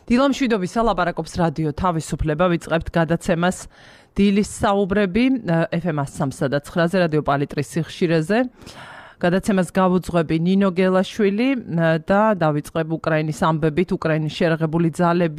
დილამშვიდობისა ლაპარაკობს რადიო თავისუფლება, ვიწყებთ გადაცემას დილის საუბრები FM 103.9-ზე რადიო პალიტრის სიხშირეზე. გადაცემას გავუძღვები ნინო გელაშვილი და დავიწყებ უკრაინის ამბებით, უკრაინის შერაღებული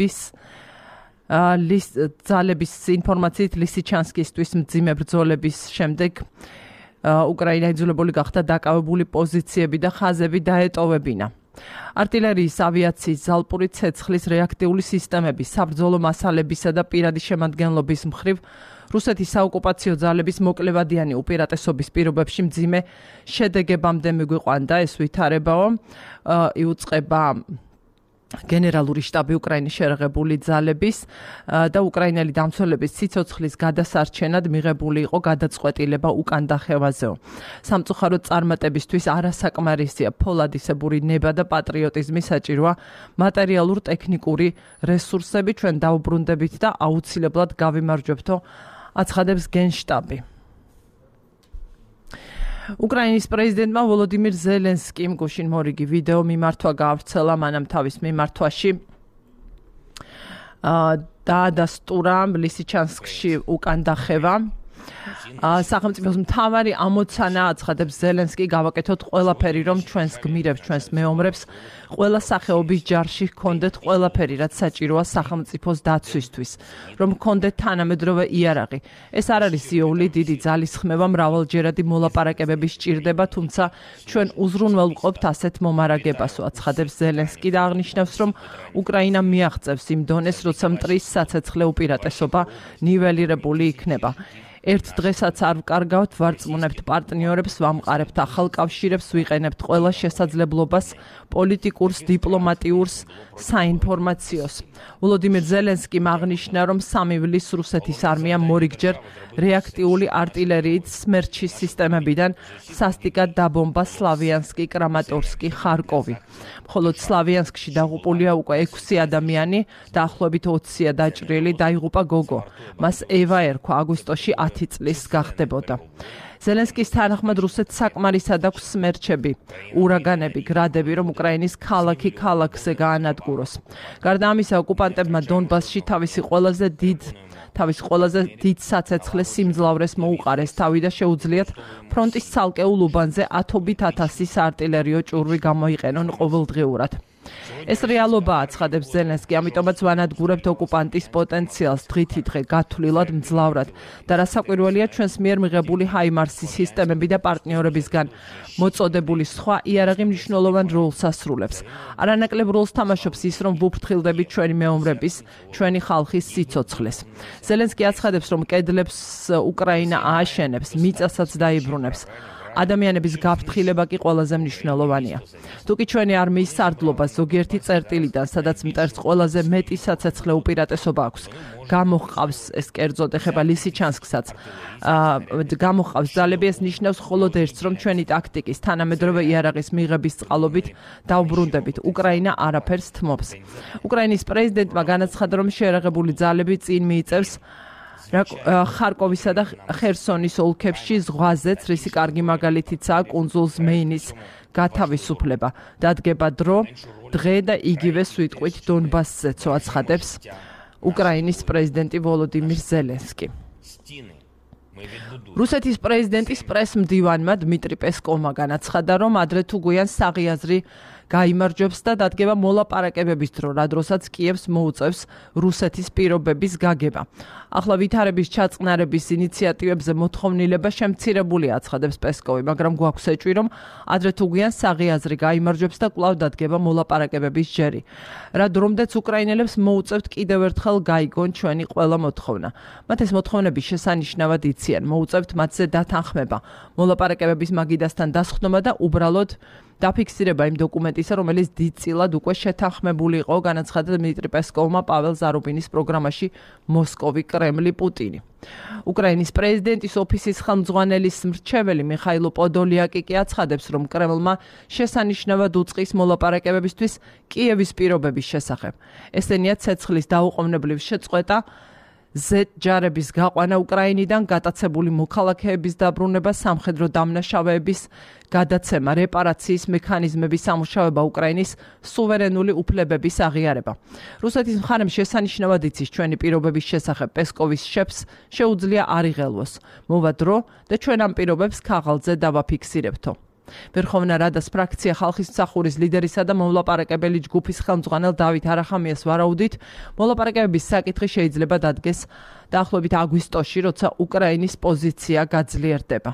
ძალების ინფორმაციით ლისიჩანსკისთვის მძიმე ბრძოლების შემდეგ უკრაინა იძულებული გახდა დაკავებული პოზიციები და ხაზები დაეტოვებინა. არტილერიის, ავიაციის, ზალპური ცეცხლის, რეაქტიული სისტემების, საბრძოლო მასალებისა და პირადი შემადგენლობის მხრივ რუსეთის საოკუპაციო ძალების მოკლევადიანი უპირატესობის პირობებში მძიმე შედეგებამდე მიგვიყვანდა ეს ვითარებაო. იუწყება გენერალური შტაბი უკრაინის შერაღებული ძალების და უკრაინელი დამცველების სიცოცხლის გადასარჩენად მიღებული იყო გადაწყვეტილება უკან დახევაზეო. სამწუხაროდ წარმატებისთვის არასაკმარისია ფოლადისებური ნება და პატრიოტიზმი საჭიროა მატერიალურ-ტექნიკური რესურსები ჩვენ დაუბრუნდებით და აუცილებლად გავიმარჯვებთო, აცხადებს გენშტაბი. უკრაინის პრეზიდენტმა ვოლოდიმირ ზელენსკიმ გუშინ მორიგი ვიდეო მიმართვა გაავრცელა მანამ თავის მიმართვაში დაადასტურა ლისიჩანსკში უკან დახევა. სახელმწიფოს მთავარი ამოცანა აცხადებს ზელენსკი გავაკეთოთ ყველაფერი რომ ჩვენს გმირებს, ჩვენს მეომრებს ყველა სახეობის ჯარში ჰქონდეთ ყველაფერი რაც საჭიროა სახელმწიფოს დაცვისთვის, რომ ჰქონდეთ თანამედროვე იარაღი. ეს არ არის იოლი, დიდი ძალისხმევა, მრავალჯერადი მოლაპარაკებები სჭირდება, თუმცა ჩვენ უზრუნველყოფთ ასეთ მომარაგებასო, აცხადებს ზელენსკი და აღნიშნავს, რომ უკრაინა მიაღწევს იმ დონეს, როცა მტრის საცეცხლე უპირატესობა ნიველირებული იქნება. ერთ დღესაც არ ვკარგავთ, ვარწმუნებთ პარტნიორებს, ვამყარებთ ახალ კავშირებს, ვიყენებთ ყველა შესაძლებლობას პოლიტიკურს, დიპლომატიურს, საინფორმაციოს. ვოლოდიმირ ზელენსკიმ აღნიშნა, რომ 3 ივლისს რუსეთის არმიამ მორიგჯერ რეაქტიული არტილერიით სმერჩის სისტემებიდან სასტიკად დაბომბა სლავიანსკი, კრამატორსკი, ხარკოვი. მხოლოდ სლავიანსკში დაღუპულია უკვე 6 ადამიანი, დაახლოებით 20-ია დაჭრილი, დაიღუპა გოგო. მას ევა ერქვა, აგვისტოში 10 წლის გახდებოდა. ზელენსკის თანახმად რუსეთს საკმარისად აქვს სმერჩები, ურაგანები, გრადები, რომ უკრაინის ქალაქი ქალაქზე გაანადგუროს. გარდა ამისა, ოკუპანტებმა დონბასში თავისი ყველაზე დიდ საცეცხლე სიმძლავრეს მოუყარეს თავი და შეუძლიათ ფრონტის ცალკეულ უბანზე ათობით ათასის არტილერიო ჭურვი გამოიყენონ ყოველდღიურად. ეს რეალობაა, აცხადებს ზელენსკი, ამიტომაც ვანადგურებთ ოკუპანტის პოტენციალს დღითიდღე გათვლილად მძლავრად და რასაკვირველია ჩვენს მიერ მიღებული ჰაიმარსის სისტემები და პარტნიორებისგან მოწოდებული სხვა იარაღი მნიშვნელოვან როლს ასრულებს. არანაკლებ როლს თამაშობს ის, რომ ვუფრთხილდებით ჩვენი მეომრების, ჩვენი ხალხის სიცოცხლეს. ზელენსკი აცხადებს, რომ კედლებს უკრაინა ააშენებს, მიწასაც დაიბრუნებს. ადამიანების გაფრთხილება კი ყველაზე მნიშვნელოვანია. თუკი ჩვენი არმიის სარდლობა ზოგიერთი წერტილიდან, სადაც მტერს ყველაზე მეტი საცეცხლე უპირატესობა აქვს, გამოჰყავს ეს კერძოდ ეხება ლისიჩანსკსაც, გამოჰყავს ძალები, ეს ნიშნავს მხოლოდ ერთს, რომ ჩვენი ტაქტიკის, თანამედროვე იარაღის მიღების წყალობით დაუბრუნდებით. უკრაინა არაფერს თმობს. უკრაინის პრეზიდენტმა განაცხადა, რომ შერაღებული ძალები წინ მიიწევს ხარკოვისა და ხერსონის ოლქებში ზღვაზეც, რისი კარგი მაგალითიცაა კუნძულ ზმეინის გათავისუფლება. დადგება დრო, დღე და იგივე სვიტყვით დონბასზეც, აცხადებს უკრაინის პრეზიდენტი ვოლოდიმირ ზელენსკი. რუსეთის პრეზიდენტის პრესმდივანმა დმიტრი პესკოვმა განაცხადა, რომ ადრე თუ გვიან საღიაზრი გაიმარჯვებს და დადგება მოლაპარაკებების დრო, რადროსაც კიევს მოუწევს რუსეთის პირობების გაგება. ახლა ვითარების ჩაწყნარების ინიციატივებზე მოთხოვნილება შემცირებულია, აცხადებს პესკოვი, მაგრამ გვაქვს ეჭვი, რომ ადრე თუ გვიან საღიაზრი გაიმარჯვებს და კვლავ დადგება მოლაპარაკებების ჯერი. რა დრომდეც უკრაინელებს მოუწევთ კიდევ ერთხელ გაიგონ ჩვენი ყველა მოთხოვნა. მათ ეს მოთხოვნები შესანიშნავად იციან, მოუწევთ მათზე დათანხმება, მოლაპარაკებების მაგიდასთან დასხდომა და უბრალოდ დაფიქსირება იმ დოკუმენტისა, რომელიც დიდწილად უკვე შეთანხმებული იყო, განაცხადა დმიტრი პესკოვმა პაվել ზარუბინის პროგრამაში მოსკოვი, კრემლი, პუტინი. უკრაინის პრეზიდენტის ოფისის ხელმძღვანელის მრჩეველი მიხაილო პოდოლიაკი კი აცხადებს, რომ კრემლმა შესანიშნავად უწყის მოლაპარაკებებისთვის კიევის პირობების შესახებ. ესენია ცეცხლის დაუყოვნებლივ შეწყვეტა, Z ჯარების გაყვანა უკრაინიდან, გატაცებული მოქალაქეების დაბრუნება, სამხედრო დამნაშავეების გადაცემა, რეპარაციის მექანიზმების სამუშაოება, უკრაინის სუვერენული უფლებების აღიარება. რუსეთის მხარემ შესანიშნავად იცის ჩვენი პირობების შესახებ პესკოვის შეფს შეუძლია არ იღელვოს. მოვა დრო და ჩვენ ამ პირობებს ქაღალდზე დავაფიქსირებთო. Verkhovna Radas ფრაქცია ხალხის მსახურის ლიდერისა და მომლაპარაკებელი ჯგუფის ხელმძღვანელ დავით არახამიას ვარაუდით, მოლაპარაკებების საკითხი შეიძლება დადგეს დაახლოებით აგვისტოში, როცა უკრაინის პოზიცია გაძლიერდება.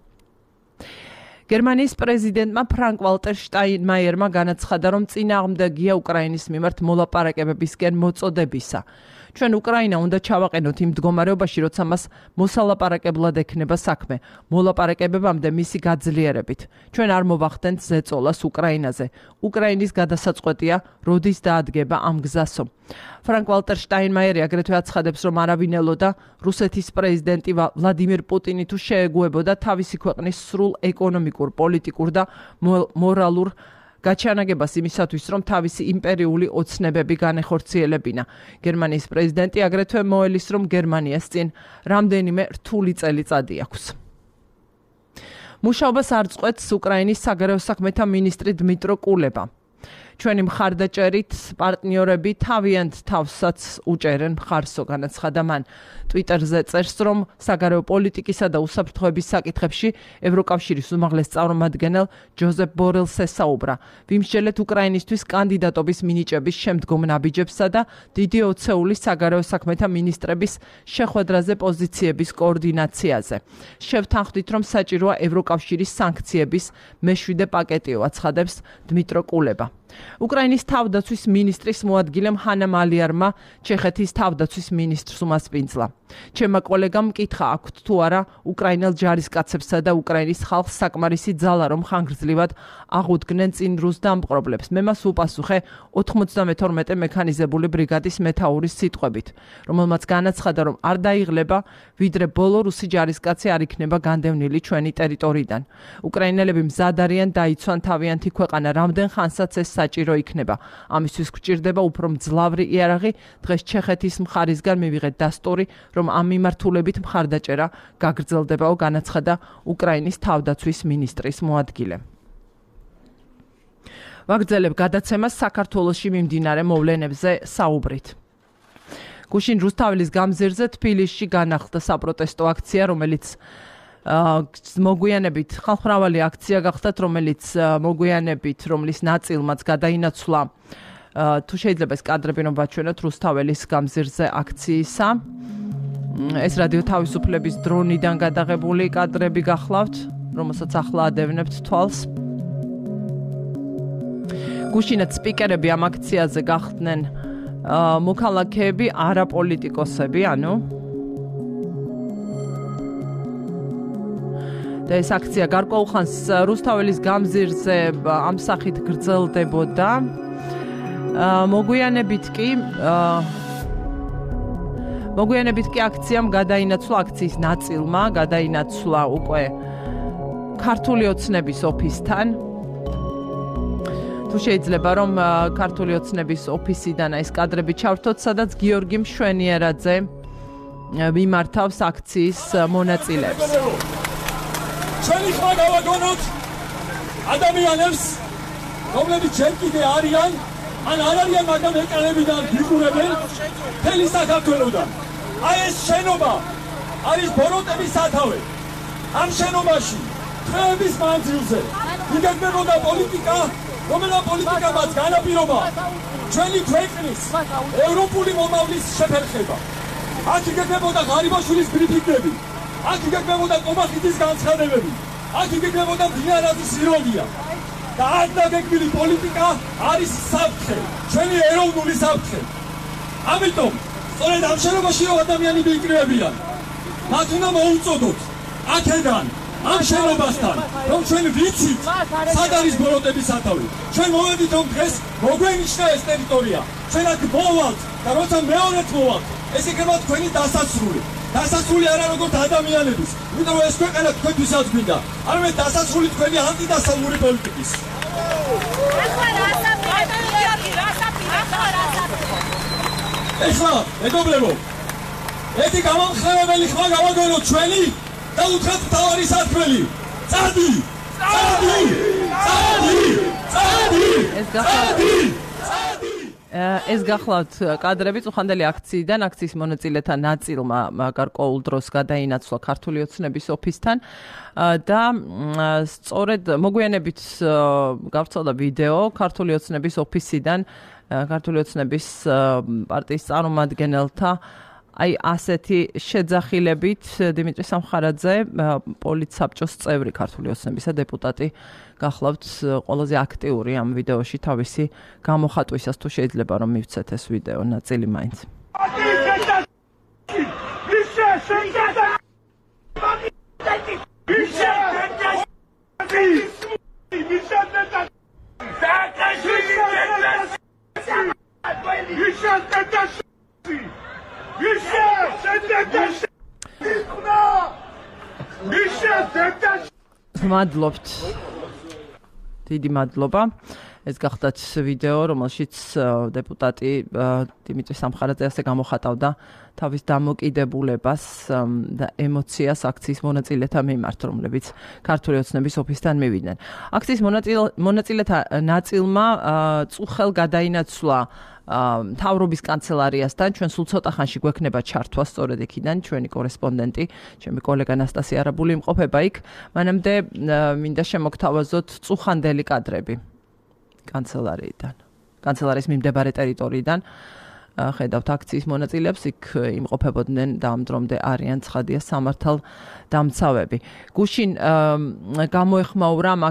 გერმანიის პრეზიდენტმა ფრანკ ვალტერ შტაინმაიერმა განაცხადა, რომ წინააღმდეგია უკრაინის მიმართ მოლაპარაკებებისკენ მოწოდებისა. ჩვენ უკრაინა უნდა ჩავაყენოთ იმ მდგომარეობაში, როცა მას მოსალაპარაკებლად ექნება საქმე, მოლაპარაკებებამდე მისი გაძლიერებით. ჩვენ არ მოვახდენთ ზეწოლას უკრაინაზე. უკრაინის გადასაწყვეტია, როდის დაადგება ამ გზასო. ფრანკ ვალტერ შტაინმაიერი აგრეთვე აცხადებს, რომ არავინელოდა რუსეთის პრეზიდენტი ვლადიმირ პუტინი თუ შეეგუებოდა თავისი ქვეყნის სრულ ეკონომიკურ, პოლიტიკურ და მორალურ გაჩანაგებას იმისათვის, რომ თავისი იმპერიული ოცნებები განეხორციელებინა. გერმანიის პრეზიდენტი აგრეთვე მოელის, რომ გერმანიას წინ რამდენიმე რთული წელიწადი აქვს. მუშაობას არ წყვეტს უკრაინის საგარეო საქმეთა მინისტრი დმიტრო კულება. ჩვენი მხარდაჭერით პარტნიორები თავიანთ თავსაც უჭერენ მხარსო, განაცხადა მან. ტვიტერზე წერს, რომ საგარეო პოლიტიკისა და უსაფრთხოების საკითხებში ევროკავშირის უმაღლეს წარმომადგენელ ჯოზეფ ბორელს ესაუბრა. ვიმსჯელეთ უკრაინისთვის კანდიდატობის მინიჭების შემდგომ ნაბიჯებსა და დიდი ოცეულის საგარეო საქმეთა მინისტრების შეხვედრაზე პოზიციების კოორდინაციაზე. შევთანხმდით, რომ საჭიროა ევროკავშირის სანქციების მეშვიდე პაკეტიო, აცხადებს დმიტრო კულება. უკრაინის თავდაცვის მინისტრის მოადგილემ ჰანა მალიარმა ჩეხეთის თავდაცვის მინისტრს უმასპინძლა. ჩემმა კოლეგამ მკითხა აქვთ თუ არა უკრაინელ ჯარისკაცებსა და უკრაინის ხალხს საკმარისი ძალა, რომ ხანგრძლივად აღუდგნენ წინ რუს დამპყრობლებს. მე მას უპასუხე 92 მექანიზებული ბრიგადის მეთაურის სიტყვებით, რომელმაც განაცხადა, რომ არ დაიღლება, ვიდრე ბოლო რუსი ჯარისკაცი არ იქნება განდევნილი ჩვენი ტერიტორიიდან. უკრაინელები მზად არიან დაიცვან თავიანთი ქვეყანა, რამდენ ხანსაც ეს საჭირო იქნება. ამისთვის გვჭირდება უფრო მძლავრი იარაღი. დღეს ჩეხეთის მხარისგან მივიღეთ დასტური, რომ ამ მიმართულებით მხარდაჭერა გაგრძელდებაო, განაცხადა უკრაინის თავდაცვის მინისტრის მოადგილე. ვაგრძელებ გადაცემას საქართველოში მიმდინარე მოვლენებზე საუბრით. გუშინ რუსთაველის გამზირზე თბილისში განახლდა საპროტესტო აქცია, რომელიც მოგვიანებით ხალხმრავალი აქცია გახდათ, რომელიც მოგვიანებით, რომლის ნაწილმაც გადაინაცვლა, თუ შეიძლება ეს კადრები რომ ვაჩვენოთ რუსთაველის გამზირზე აქციისა. ეს რადიო თავისუფლების დრონიდან გადაღებული კადრები გახლავთ, რომელსაც ახლა ადევნებთ თვალს. გუშინაც სპიკერები ამ აქციაზე გახდნენ მოქალაქეები, არაპოლიტიკოსები, ანუ და ეს აქცია გარკვეულ ხანს რუსთაველის გამზირზე ამ სახით გრძელდებოდა. მოგვიანებით კი აქციამ გადაინაცვლა, აქციის ნაწილმა გადაინაცვლა უკვე ქართული ოცნების ოფისთან. თუ შეიძლება რომ ქართული ოცნების ოფისიდან ეს კადრები ჩავრთოთ, სადაც გიორგი მშვენიერაძე მიმართავს აქციის მონაწილეებს. ჩვენი ხმა გავაგონოთ ადამიანებს, რომლებიც ჯერ კიდე არიან, ან არ არიან, მაგრამ ეკრანებიდან ვიყურებენ მთელი საქართველოდან. აი ეს შენობა არის ბოროტების სათავე. ამ შენობაში დღეების მანძილზე იგეგმებოდა პოლიტიკა, რომელა პოლიტიკა მას განაპირობა ჩვენი ქვეყნის ევროპული მომავლის შეფერხება. აქ იგეგმებოდა ღარიბაშვილის ბრიფინგები, აქ იგეგმებოდა კომახეთის განცხადებები, აქ იგეგმებოდა მდინარაძის ირონია. და აქ დაგეგმილი პოლიტიკა არის საფრთხე, ჩვენი ეროვნული საფრთხე. ამიტომ სწორედ ამ შენობაში რომ ადამიანები იკრიბებიან, მათ უნდა მოუწოდოთ აქედან, ამ შენობასთან, რომ ჩვენ ვიცით, სად არის ბოროტების სათავე. ჩვენ მოვედით, რომ დღეს მოგვენიშნა ეს ტერიტორია. ჩვენ აქ მოვალთ და როცა მეორედ მოვალთ, ეს იქნება თქვენი დასასრული. დასასრული არა როგორც ადამიანების, იმიტომ რომ ეს ქვეყანა თქვენთვისაც გვინდა, არამედ დასასრული თქვენი ანტიდასავლური პოლიტიკის. ეხლა, მეგობრებო, ერთი გამამხნევებელი ხმა გავაგონოთ ჩვენი და უთხრათ მთავარი სათქმელი. წადი! წადი! წადი! წადი! ეს გახლავთ კადრები წუხანდელი აქციიდან, აქციის მონაწილეთა ნაწილმა გარკვეულ დროს გადაინაცვლა ქართული ოცნების ოფისთან და სწორედ მოგვიანებით გავრცელდა ვიდეო ქართული ოცნების ოფისიდან, ქართული ოცნების პარტიის წარმომადგენელთა აი ასეთი შეძახილებით დიმიტრი სამხარაძე, პოლიტსაბჭოს წევრი ქართული ოცნებისა დეპუტატი გახლავთ ყველაზე აქტიური ამ ვიდეოში თავისი გამოხატვისას თუ შეიძლება რომ მივცეთ ეს ვიდეო ნაწილი მაინც. მადლობთ. დიდი მადლობა. ეს გახდათ ვიდეო, რომელშიც დეპუტატი დიმიტრი სამხარაძე ასე გამოხატავდა თავის დამოკიდებულებას და ემოციას აქციის მონაწილეთა მიმართ, რომლებიც ქართული ოცნების ოფისთან მივიდნენ. აქციის მონაწილეთა ნაწილმა წუხელ გადაინაცვლა მთავრობის კანცელარიასთან, ჩვენ სულ ცოტა ხანში გვექნება ჩართვა სწორედ იქიდან, ჩვენი კორესპონდენტი, ჩემი კოლეგა ნასტასია არაბული იმყოფება იქ. მანამდე მინდა შემოგთავაზოთ წუხანდელი კადრები კანცელარიიდან, კანცელარიის მიმდებარე ტერიტორიიდან. ხედავთ აქციის მონაწილეებს, იქ იმყოფებოდნენ და ამ დრომდე არიან ცხადია სამართალ დამცავები. გუშინ გამოეხმაურა ამ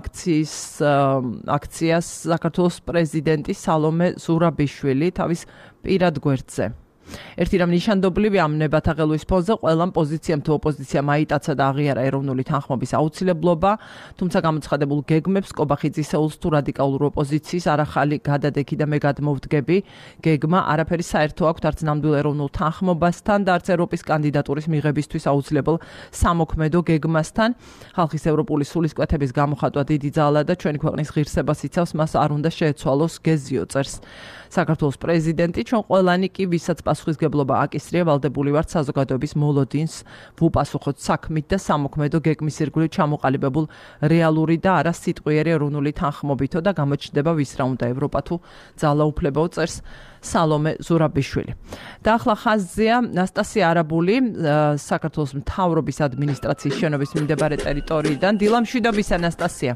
აქციას საქართველოს პრეზიდენტი სალომე ზურაბიშვილი თავის პირად გვერდზე. ერთი რამ ნიშანდობლივი ამ ნებათაღელვის ფონზე ყველამ პოზიციამ თუ ოპოზიციამ აიტაცა და აღიარა ეროვნული თანხმობის აუცილებლობა, თუმცა გამოცხადებულ გეგმებს კობახიძისეულს თუ რადიკალურ ოპოზიციის არახალი გადადექი და მე გადმოვდგები, გეგმა არაფერი საერთო აქვს არც ნამდვილ ეროვნულ თანხმობასთან და არც ევროპის კანდიდატურის მიღებისთვის აუცილებელ სამოქმედო გეგმასთან. ხალხის ევროპული სულისკვეთების გამოხატვა დიდი ძალა და ჩვენი ქვეყნის ღირსებას იცავს, მას არ უნდა შეეცვალოს გეზიო წერს საქართველოს პრეზიდენტი. ჩვენ ყველანი კი ვისაც პასუხისგებლობა აკისრია, ვალდებული ვართ საზოგადოების მოლოდინს ვუპასუხოთ საქმით და სამოქმედო გეგმის ირგვლივ ჩამოყალიბებულ რეალური და არა სიტყვიერი ეროვნული თანხმობითო და გამოჩნდება ვის რა უნდა ევროპა თუ ძალაუფლებაო წერს სალომე ზურაბიშვილი. და ახლა ხაზზეა ნასტასია არაბული, საქართველოს მთავრობის ადმინისტრაციის შენობის მიმდებარე ტერიტორიიდან. დილამშვიდობისა ნასტასია.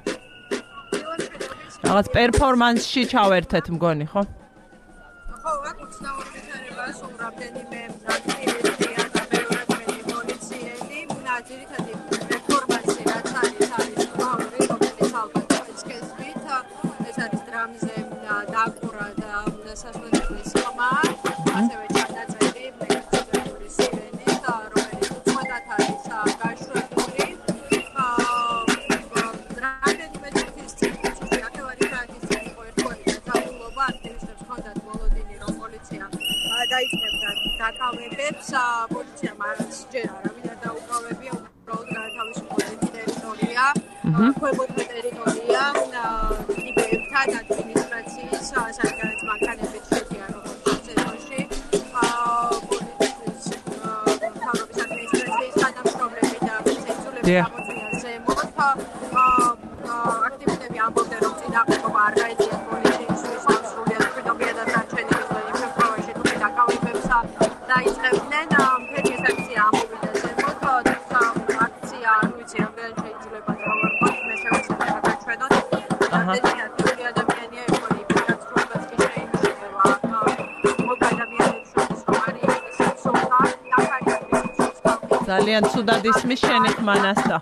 რაღაც პერფორმანსში ჩავერთეთ მგონი, ხო? ხო, აქ უცნაურია სულ რამდენიმე აქტივისტია და მეორე პოლიციელი, ძირითადი პერფორმანსი რაც არის მთავარი, რომელიც ალბათ შეცვლით, ეს არის დრამზე დაყურა და სასწავლებლის ხმა, ასევე ჩანაწერი მეკაცების სირენი და რომელიც უცბად არის გაშვებული. რამდენიმე წუთის წინ აქევარი გააკეთეს ერთგვარი დაწესებულება აქტივისტებს ჰქონდათ მოლოდინი, რომ პოლიცია დაიწყებდა დაკავებებს. პოლიციამ არასჯერ არავინ არ დაუკავებია, უბრალოდ გაათავისუფლეს ტერიტორია, ქვემოთმე ტერიტორია, იბებთან ადმინისტრაციის სადაც მანქანებით შედიან როგორც წესოში. პოლიციის მთავრობის ადმინისტრაციის თანამშრომლები და ცენზურები გამოწვია ზემოთ. აქტივისტები ამბობდნენ, რომ წინააღმდეგობა არ გაეწიათ პოლიციისთვის, სრულიად მშვიდობიანად დარჩენილი იმ შემთხვევაში, თუ დაკავებებს დაიწყებდნენ. მთელი ეს აქცია ამოვიდა ზემოთ, თუმცა აქცია არ ვიცი რამდენი შეიძლება დავარქვათ, მე შევეცდები გადაჩვენოთ. რამდენი ადამიანია ექონი გასწრებაც კი შეიმჩნევა. მოკლედ ადამიანებს შორის რომ არის ეს სულთა, აქ არის ეს ძალიან ცუდად ისმის შენი ხმა ნასტა.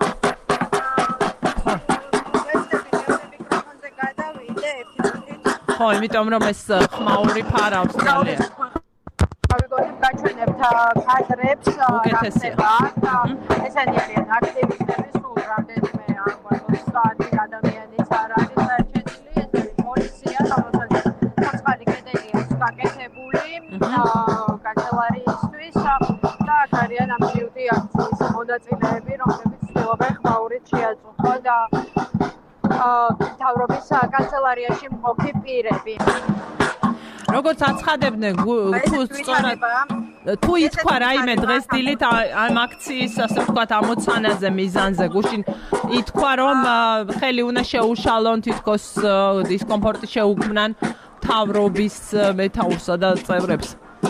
ხო, იმიტომ რომ ეს ხმაური ფარავს ძალიან. გავიგონებ გაჩვენებთ კადრებს, უკეთესია. ესენი არიან აქტივისტები, სულ რამდენიმე საათი ადამიანიც არ არის დარჩენილი, ეს არის პოლიცია, რომელსაც ცოცხალი კედელი აქვს გაკეთებული კანცელარიისთვის და აქ არიან ამ ჯიუტი აქციის მონაწილეები, რომლებიც ცდილობენ ხმაურით შეაწუხონ და მთავრობის კანცელარიაში მყოფი პირები. როგორც აცხადებდნენ, თუ სწორად თუ ითქვა რაიმე დღეს დილით ამ აქციის ასე ვთქვათ ამოცანაზე მიზანზე გუშინ ითქვა რომ ხელი უნდა შეუშალონ თითქოს დისკომფორტი შეუქმნან მთავრობის მეთაურსა და წევრებს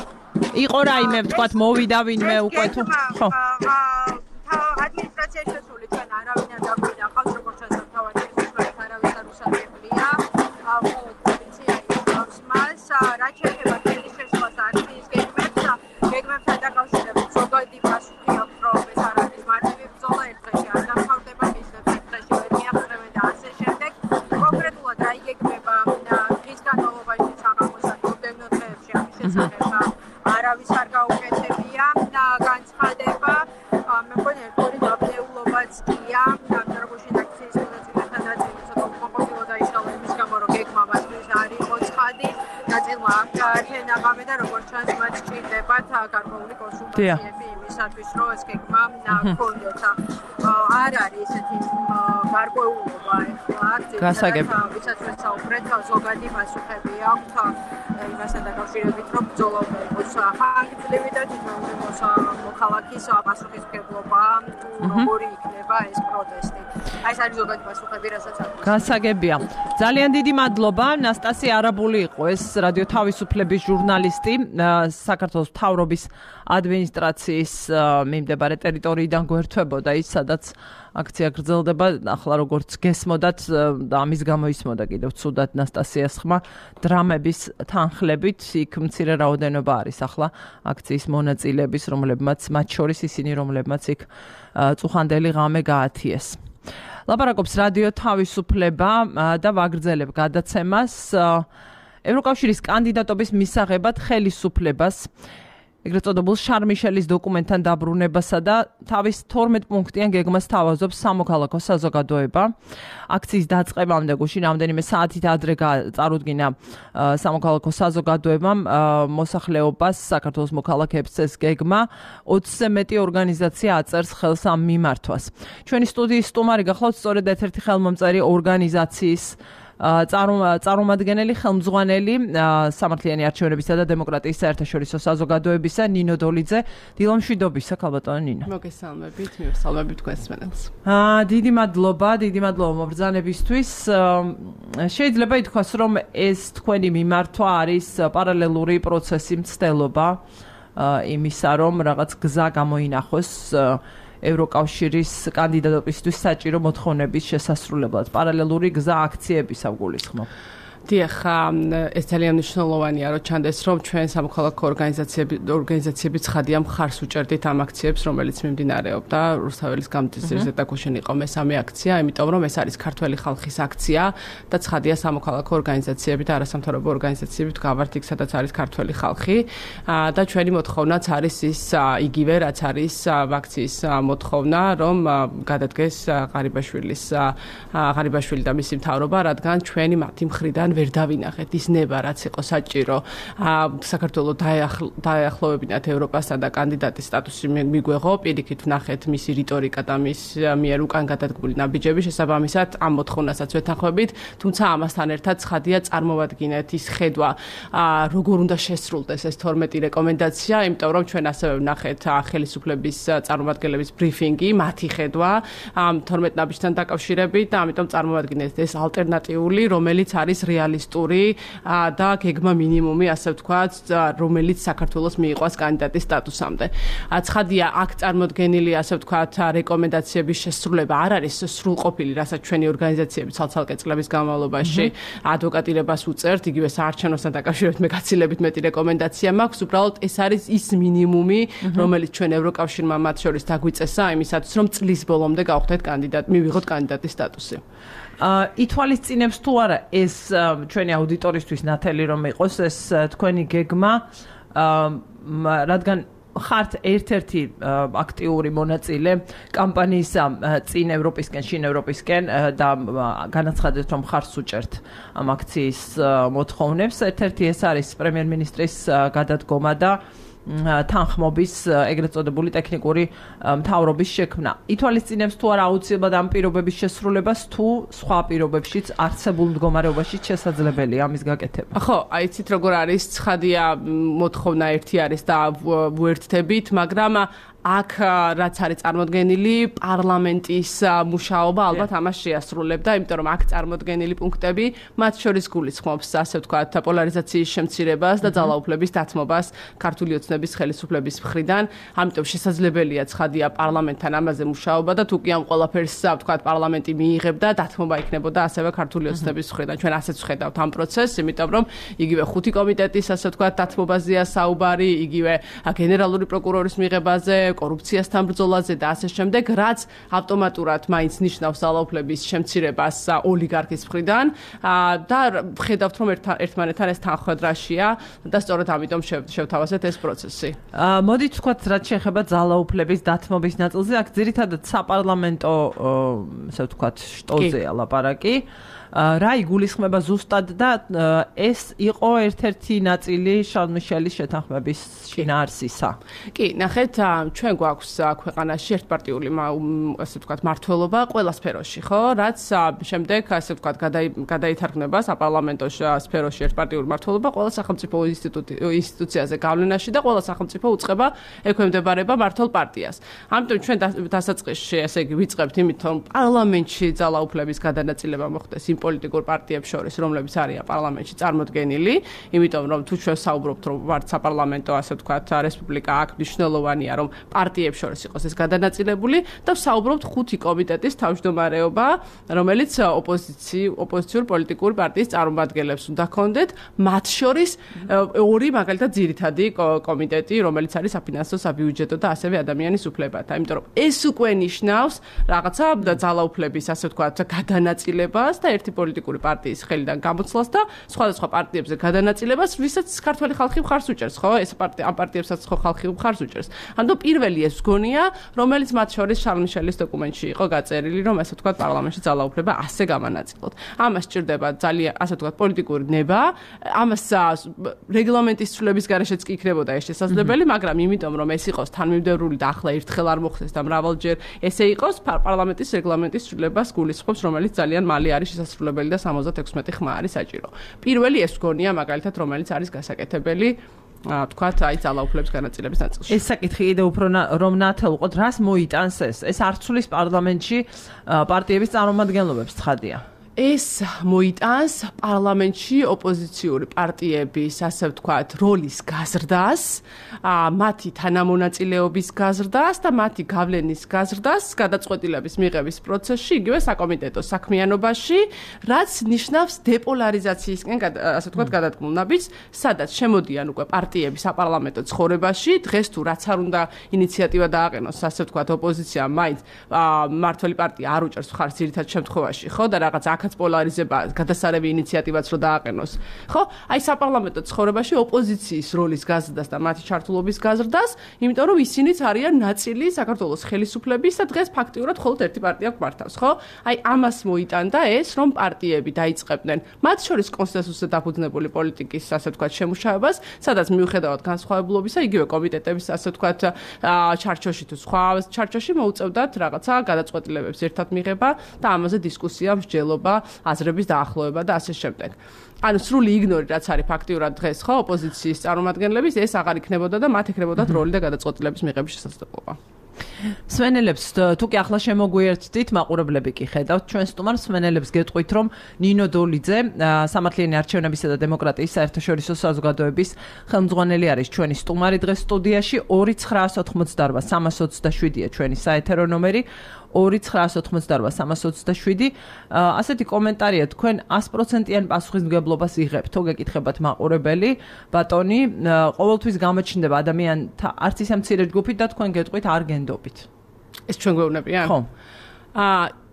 იყო რაიმე ვთქვათ მოვიდა ვინმე უკვე თუ ხო ადმინისტრაციაში შესული ჩვენ არავინ არ დაგვიდა ხალხს როგორც ჩვენ თავად შეგვიძლია არავის არ უსაძლებელია პროვინცია იწავს მას რაც შეეხება ქედის შესვლას აქციის გეგმებთან დაკავშირებით ზოგადი პასუხი აქვს რომ ეს არ არის მარტივი ბრძოლა ერთ დღეში არ დამთავრდება მისდევს ერთ დღეში ვერ მიაღწევენ და ასე შემდეგ კონკრეტულად რა იგეგმება დღის განმავლობაში საღამოსა მომდევნო დღეებში ამის შესახებ არავის არ გაუკეთებია განცხადება მე მგონი ერთგვარი დაბნეულობაც გია დროგუშინ აქციის მონაწილეთა ნაწილი ცოტა უკმაყოფილო დაიშალა იმის გამო რომ გეგმა მასთვის არ იყო ცხადი ნაწილმა აქ გამე და როგორც ჩანს მათ სჭირდებათ გარკვეული კონსულტაციები იმისათვის რომ ეს გეგმა გქონდეთ არ არის ესეთი გარკვეულობა ეხლა გასაგები ვისაც ვესაუბრეთ ზოგადი პასუხები აქვს იმასთან დაკავშირებით რომ ბრძოლა იყოს ხანგრძლივი და თვითონ მოქალაქის პასუხისმგებლობა როგორი იქნება ეს პროტესტი აი ეს არის ზოგადი პასუხები რასაც აქვს გასაგებია ძალიან დიდი მადლობა ნასტასია არაბული იყო ეს რადიო თავისუფლების ჟურნალისტი საქართველოს მთავრობის ადმინისტრაციის მიმდებარე ტერიტორიიდან გვერდებოდა ის სადაც აქცია გრძელდება ახლა როგორც გესმოდათ და ამის გამო ისმოდა კიდევ ცუდად ნასტასიას ხმა დრამების თანხლებით იქ მცირე რაოდენობა არის ახლა აქციის მონაწილეების რომლებმაც მათ შორის ისინი რომლებმაც იქ წუხანდელი ღამე გაათიეს ლაპარაკობს რადიო თავისუფლება და ვაგრძელებ გადაცემას ევროკავშირის კანდიდატობის მისაღებად ხელისუფლებას ეგრეთ წოდებულ შარმიშელის დოკუმენტთან დაბრუნებასა და თავის 12 პუნქტიან გეგმას თავაზობს სამოქალაქო საზოგადოება. აქციის დაწყებამდე გუშინ რამდენიმე საათით ადრე წარუდგინა სამოქალაქო საზოგადოებამ მოსახლეობას საქართველოს მოქალაქეებს ეს გეგმა 20-ზე მეტი ორგანიზაცია აწერს ხელს ამ მიმართვას. ჩვენი სტუდიის სტუმარი გახლავთ სწორედ ერთ-ერთი ხელმომწერი ორგანიზაციის წარმომადგენელი ხელმძღვანელი სამართლიანი არჩევნებისა და დემოკრატიის საერთაშორისო საზოგადოებისა ნინო დოლიძე დილომშვიდობისა ქალბატონო ნინო მოგესალმებით მივესალმებით თქვენს მენელს დიდი მადლობა მობრძანებისთვის შეიძლება ითქვას რომ ეს თქვენი მიმართვა არის პარალელური პროცესი მცდელობა იმისა რომ რაღაც გზა გამოინახოს ევროკავშირის კანდიდატობისთვის საჭირო მოთხოვნების შესასრულებლად პარალელური გზა აქციებისა გულისხმობ. დიახ, ეს ძალიან მნიშვნელოვანია, რომ ჩანდეს, რომ ჩვენ სამოქალაქო ორგანიზაციები ცხადია მხარს უჭერდით ამ აქციებს, რომელიც მიმდინარეობდა რუსთაველის გამზირზე და გუშინ იყო მესამე აქცია, იმიტომ რომ ეს არის ქართველი ხალხის აქცია და ცხადია სამოქალაქო ორგანიზაციები და არასამთავრობო ორგანიზაციები გავართ იქ, სადაც არის ქართველი ხალხი და ჩვენი მოთხოვნაც არის ის იგივე, რაც არის აქციის მოთხოვნა, რომ გადადგეს ღარიბაშვილი და მისი მთავრობა, რადგან ჩვენი მათი მხრიდან ვერ დავინახეთ ის ნება რაც იყო საჭირო საქართველოს დაახლოვებინათ ევროპასთან და კანდიდატის სტატუსი მიგვეღო პირიქით ვნახეთ მისი რიტორიკა და მის მიერ უკან გადადგმული ნაბიჯები შესაბამისად ამ მოთხოვნასაც ვეთანხმებით თუმცა ამასთან ერთად ცხადია წარმოვადგინეთ ის ხედვა როგორ უნდა შესრულდეს ეს 12 რეკომენდაცია იმიტომ რომ ჩვენ ასევე ვნახეთ ხელისუფლების წარმომადგენლების ბრიფინგი მათი ხედვა ამ 12 ნაბიჯთან დაკავშირებით და ამიტომ წარმოვადგინეთ ეს ალტერნატიული რომელიც არის რეალისტური და გეგმა მინიმუმი ასე ვთქვათ რომელიც საქართველოს მიიყვას კანდიდატის სტატუსამდე. ცხადია აქ წარმოდგენილი ასე ვთქვათ რეკომენდაციების შესრულება არ არის სრულყოფილი რასაც ჩვენი ორგანიზაციები ცალ-ცალკე წლების განმავლობაში ადვოკატირებას უწევთ იგივე საარჩევნოსთან დაკავშირებით მე გაცილებით მეტი რეკომენდაცია მაქვს უბრალოდ ეს არის ის მინიმუმი რომელიც ჩვენ ევროკავშირმა მათ შორის დაგვიწესა იმისათვის რომ წლის ბოლომდე გავხდეთ მივიღოთ კანდიდატის სტატუსი. ითვალისწინებს თუ არა ეს ჩვენი აუდიტორისთვის ნათელი რომ იყოს ეს თქვენი გეგმა რადგან ხართ ერთ-ერთი აქტიური მონაწილე კამპანიისა წინ ევროპისკენ, შინ ევროპისკენ და განაცხადეთ რომ ხარს უჭერთ ამ აქციის მოთხოვნებს. ერთ-ერთი ეს არის პრემიერ-მინისტრის გადადგომა და თანხმობის ეგრეთ წოდებული ტექნიკური მთავრობის შექმნა. ითვალისწინებს თუ არა აუცილებლად ამ პირობების შესრულებას თუ სხვა პირობებშიც არსებულ მდგომარეობაში შესაძლებელია ამის გაკეთება. ხო, აიცით როგორ არის, ცხადია მოთხოვნა ერთი არის და ვუერთდებით, მაგრამ აქ რაც არის წარმოდგენილი პარლამენტის მუშაობა ალბათ ამას შეასრულებდა, იმიტომ რომ აქ წარმოდგენილი პუნქტები მათ შორის გულისხმობს, ასე ვთქვათ, პოლარიზაციის შემცირებას და ძალაუფლების დათმობას ქართული ოცნების ხელისუფლების მხრიდან. ამიტომ შესაძლებელია ცხადია პარლამენტთან ამაზე მუშაობა და თუ კი ამ ყველაფერს ვთქვათ პარლამენტი მიიღებდა, დათმობა იქნებოდა ასევე ქართული ოცნების მხრიდან. ჩვენ ასეც ვხედავთ ამ პროცესს, იმიტომ რომ იგივე 5 კომიტეტის ასე ვთქვათ დათმობაზეა საუბარი, იგივე გენერალური პროკურორის მიღებაზე, კორუფციასთან ბრძოლაზე და ასე შემდეგ, რაც ავტომატურად მაინც ნიშნავს ძალაუფლების შემცირებას ოლიგარქის მხრიდან და ხედავთ რომ ერთმანეთთან ეს თანხმდრაშია და სწორედ ამიტომ შევთავაზეთ ეს პროცესი. მოდით ვთქვათ, რაც შეეხება ძალაუფლების დათმობის ნაწილზე, აქ ძირითადად საპარლამენტო, ასე ვთქვათ, შტოზეა ლაპარაკი. რა იგულისხმება ზუსტად და ეს იყო ერთ-ერთი ნაწილი შარლ მიშელის შეთანხმების შინაარსისა. კი, ნახეთ, ჩვენ გვაქვს ქვეყანაში ერთპარტიული ასე ვთქვათ მართლობა ყველა სფეროში, ხო? რაც შემდეგ ასე ვთქვათ გადაითარგმნება საპარლამენტო სფეროში ერთპარტიული მართლობა ყველა სახელმწიფო ინსტიტუციაზე გავლენაში და ყველა სახელმწიფო უწყება ექვემდებარება მართლ პარტიას. ამიტომ ჩვენ დასაწყისში ესე იგი ვიწყებთ იმით, რომ პარლამენტში ძალაუფლების გადანაწილება მოხდეს იმ პოლიტიკურ პარტიებს შორის, რომლებიც არიან პარლამენტში წარმოდგენილი, იმიტომ რომ თუ ჩვენ საუბრობთ რომ ვართ საპარლამენტო ასე ვთქვათ რესპუბლიკა, აქ მნიშვნელოვანია რომ პარტიებს შორის იყოს ეს გადანაწილებული და საუბრობთ 5 კომიტეტის თავმჯდომარეობა, რომელიც ოპოზიციურ პოლიტიკურ პარტიის წარმომადგენლებს უნდა ქონდეთ, მათ შორის 2 მაგალითად ძირითადი კომიტეტი, რომელიც არის საფინანსო, საბიუჯეტო და ასევე ადამიანის უფლებათა. იმიტომ რომ ეს უკვე ნიშნავს რაღაცა ძალაუფლების ასე ვთქვათ გადანაწილებას და ერთი პოლიტიკური პარტიის ხელიდან გამოცვლას და სხვადასხვა პარტიებზე გადანაწილებას, ვისაც ქართველი ხალხი მხარს უჭერს, ხო? ეს ამ პარტიებსაც ხო ხალხი მხარს უჭერს. ანუ პირველი ეს გონია, რომელიც მათ შორის შარლ მიშელის დოკუმენტში იყო გაწერილი, რომ ასე ვთქვათ პარლამენტში ძალაუფლება ასე გამანაწილოთ. ამას სჭირდება ძალიან ასე ვთქვათ პოლიტიკური ნება, ამას რეგლამენტის ცვლილების გარეშეც კი იქნებოდა ეს შესაძლებელი, მაგრამ იმიტომ რომ ეს იყოს თანმიმდევრული და ახლა ერთხელ არ მოხდეს და მრავალჯერ ესე იყოს, პარლამენტის რეგლამენტის ცვლილებას გულისხმობს, რომელიც ძალიან მალე არის შესაძლებელი და 76 ხმა არის საჭირო. პირველი ეს გონია მაგალითად, რომელიც არის გასაკეთებელი ვთქვათ, აი ძალაუფლების განაწილების ნაწილში. ეს საკითხი კიდე უფრო რომ ნათელყოთ, რას მოიტანს ეს? ეს არ ცვლის პარლამენტში პარტიების წარმომადგენლობებს, ცხადია. ეს მოიტანს პარლამენტში ოპოზიციური პარტიების, ასე ვთქვათ, როლის გაზრდას, მათი თანამონაწილეობის გაზრდას და მათი გავლენის გაზრდას გადაწყვეტილების მიღების პროცესში, იგივე საკომიტეტო საქმიანობაში, რაც ნიშნავს დეპოლარიზაციისკენ, ასე ვთქვათ, გადადგმულ ნაბიჯს, სადაც შემოდიან უკვე პარტიები საპარლამენტო ცხოვრებაში, დღეს თუ რაც არ უნდა ინიციატივა დააყენოს, ასე ვთქვათ, ოპოზიციამ მაინც მმართველი პარტია არ უჭერს მხარს ძირითად შემთხვევაში, ხო და რაღაც პოლარიზება, გადასარევი ინიციატივაც რო დააყენოს. ხო? აი საპარლამენტო ცხოვრებაში ოპოზიციის როლის გაზრდას და მათი ჩართულობის გაზრდას, იმიტომ რომ ისინიც არიან ნაწილი საქართველოს ხელისუფლების და დღეს ფაქტიურად მხოლოდ ერთი პარტია გვმართავს, ხო? აი ამას მოიტანდა ეს, რომ პარტიები დაიწყებდნენ მათ შორის კონსენსუსზე დაფუძნებული პოლიტიკის, ასე ვთქვათ, შემუშავებას, სადაც მიუხედავად განსხვავებულობისა, იგივე კომიტეტების, ასე ვთქვათ, ჩარჩოში თუ სხვა ჩარჩოში მოუწევდათ რაღაცა გადაწყვეტილებებს ერთად მიღება და ამაზე დისკუსია, მსჯელობა, აზრების დაახლოება და ასე შემდეგ. ანუ სრული იგნორი რაც არის ფაქტიურად დღეს ხო ოპოზიციის წარმომადგენლების ეს აღარ იქნებოდა და მათ ექნებოდათ როლი და გადაწყვეტილების მიღების შესაძლებლობა. სვენელებს თუ კი ახლა შემოგვიერთდით, მაყურებლები კი ხედავთ ჩვენ სტუმარს, სვენელებს გეტყვით, რომ ნინო დოლიძე, სამართლიანი არჩევნებისა და დემოკრატიის საერთაშორისო საზოგადოების ხელმძღვანელი არის ჩვენი სტუმარი დღეს სტუდიაში. 2988-327-ია ჩვენი საეთერო ნომერი. 2988-327. ასეთი კომენტარია, თქვენ 100%-იან პასუხისმგებლობას იღებთ, თუ გეკითხებათ მაყურებელი, ბატონი, ყოველთვის გამოჩნდება ადამიანთა არც ისე მცირე ჯგუფი და თქვენ გეტყვით არ გენდობით. ეს ჩვენ გვეუბნებიან? ხო.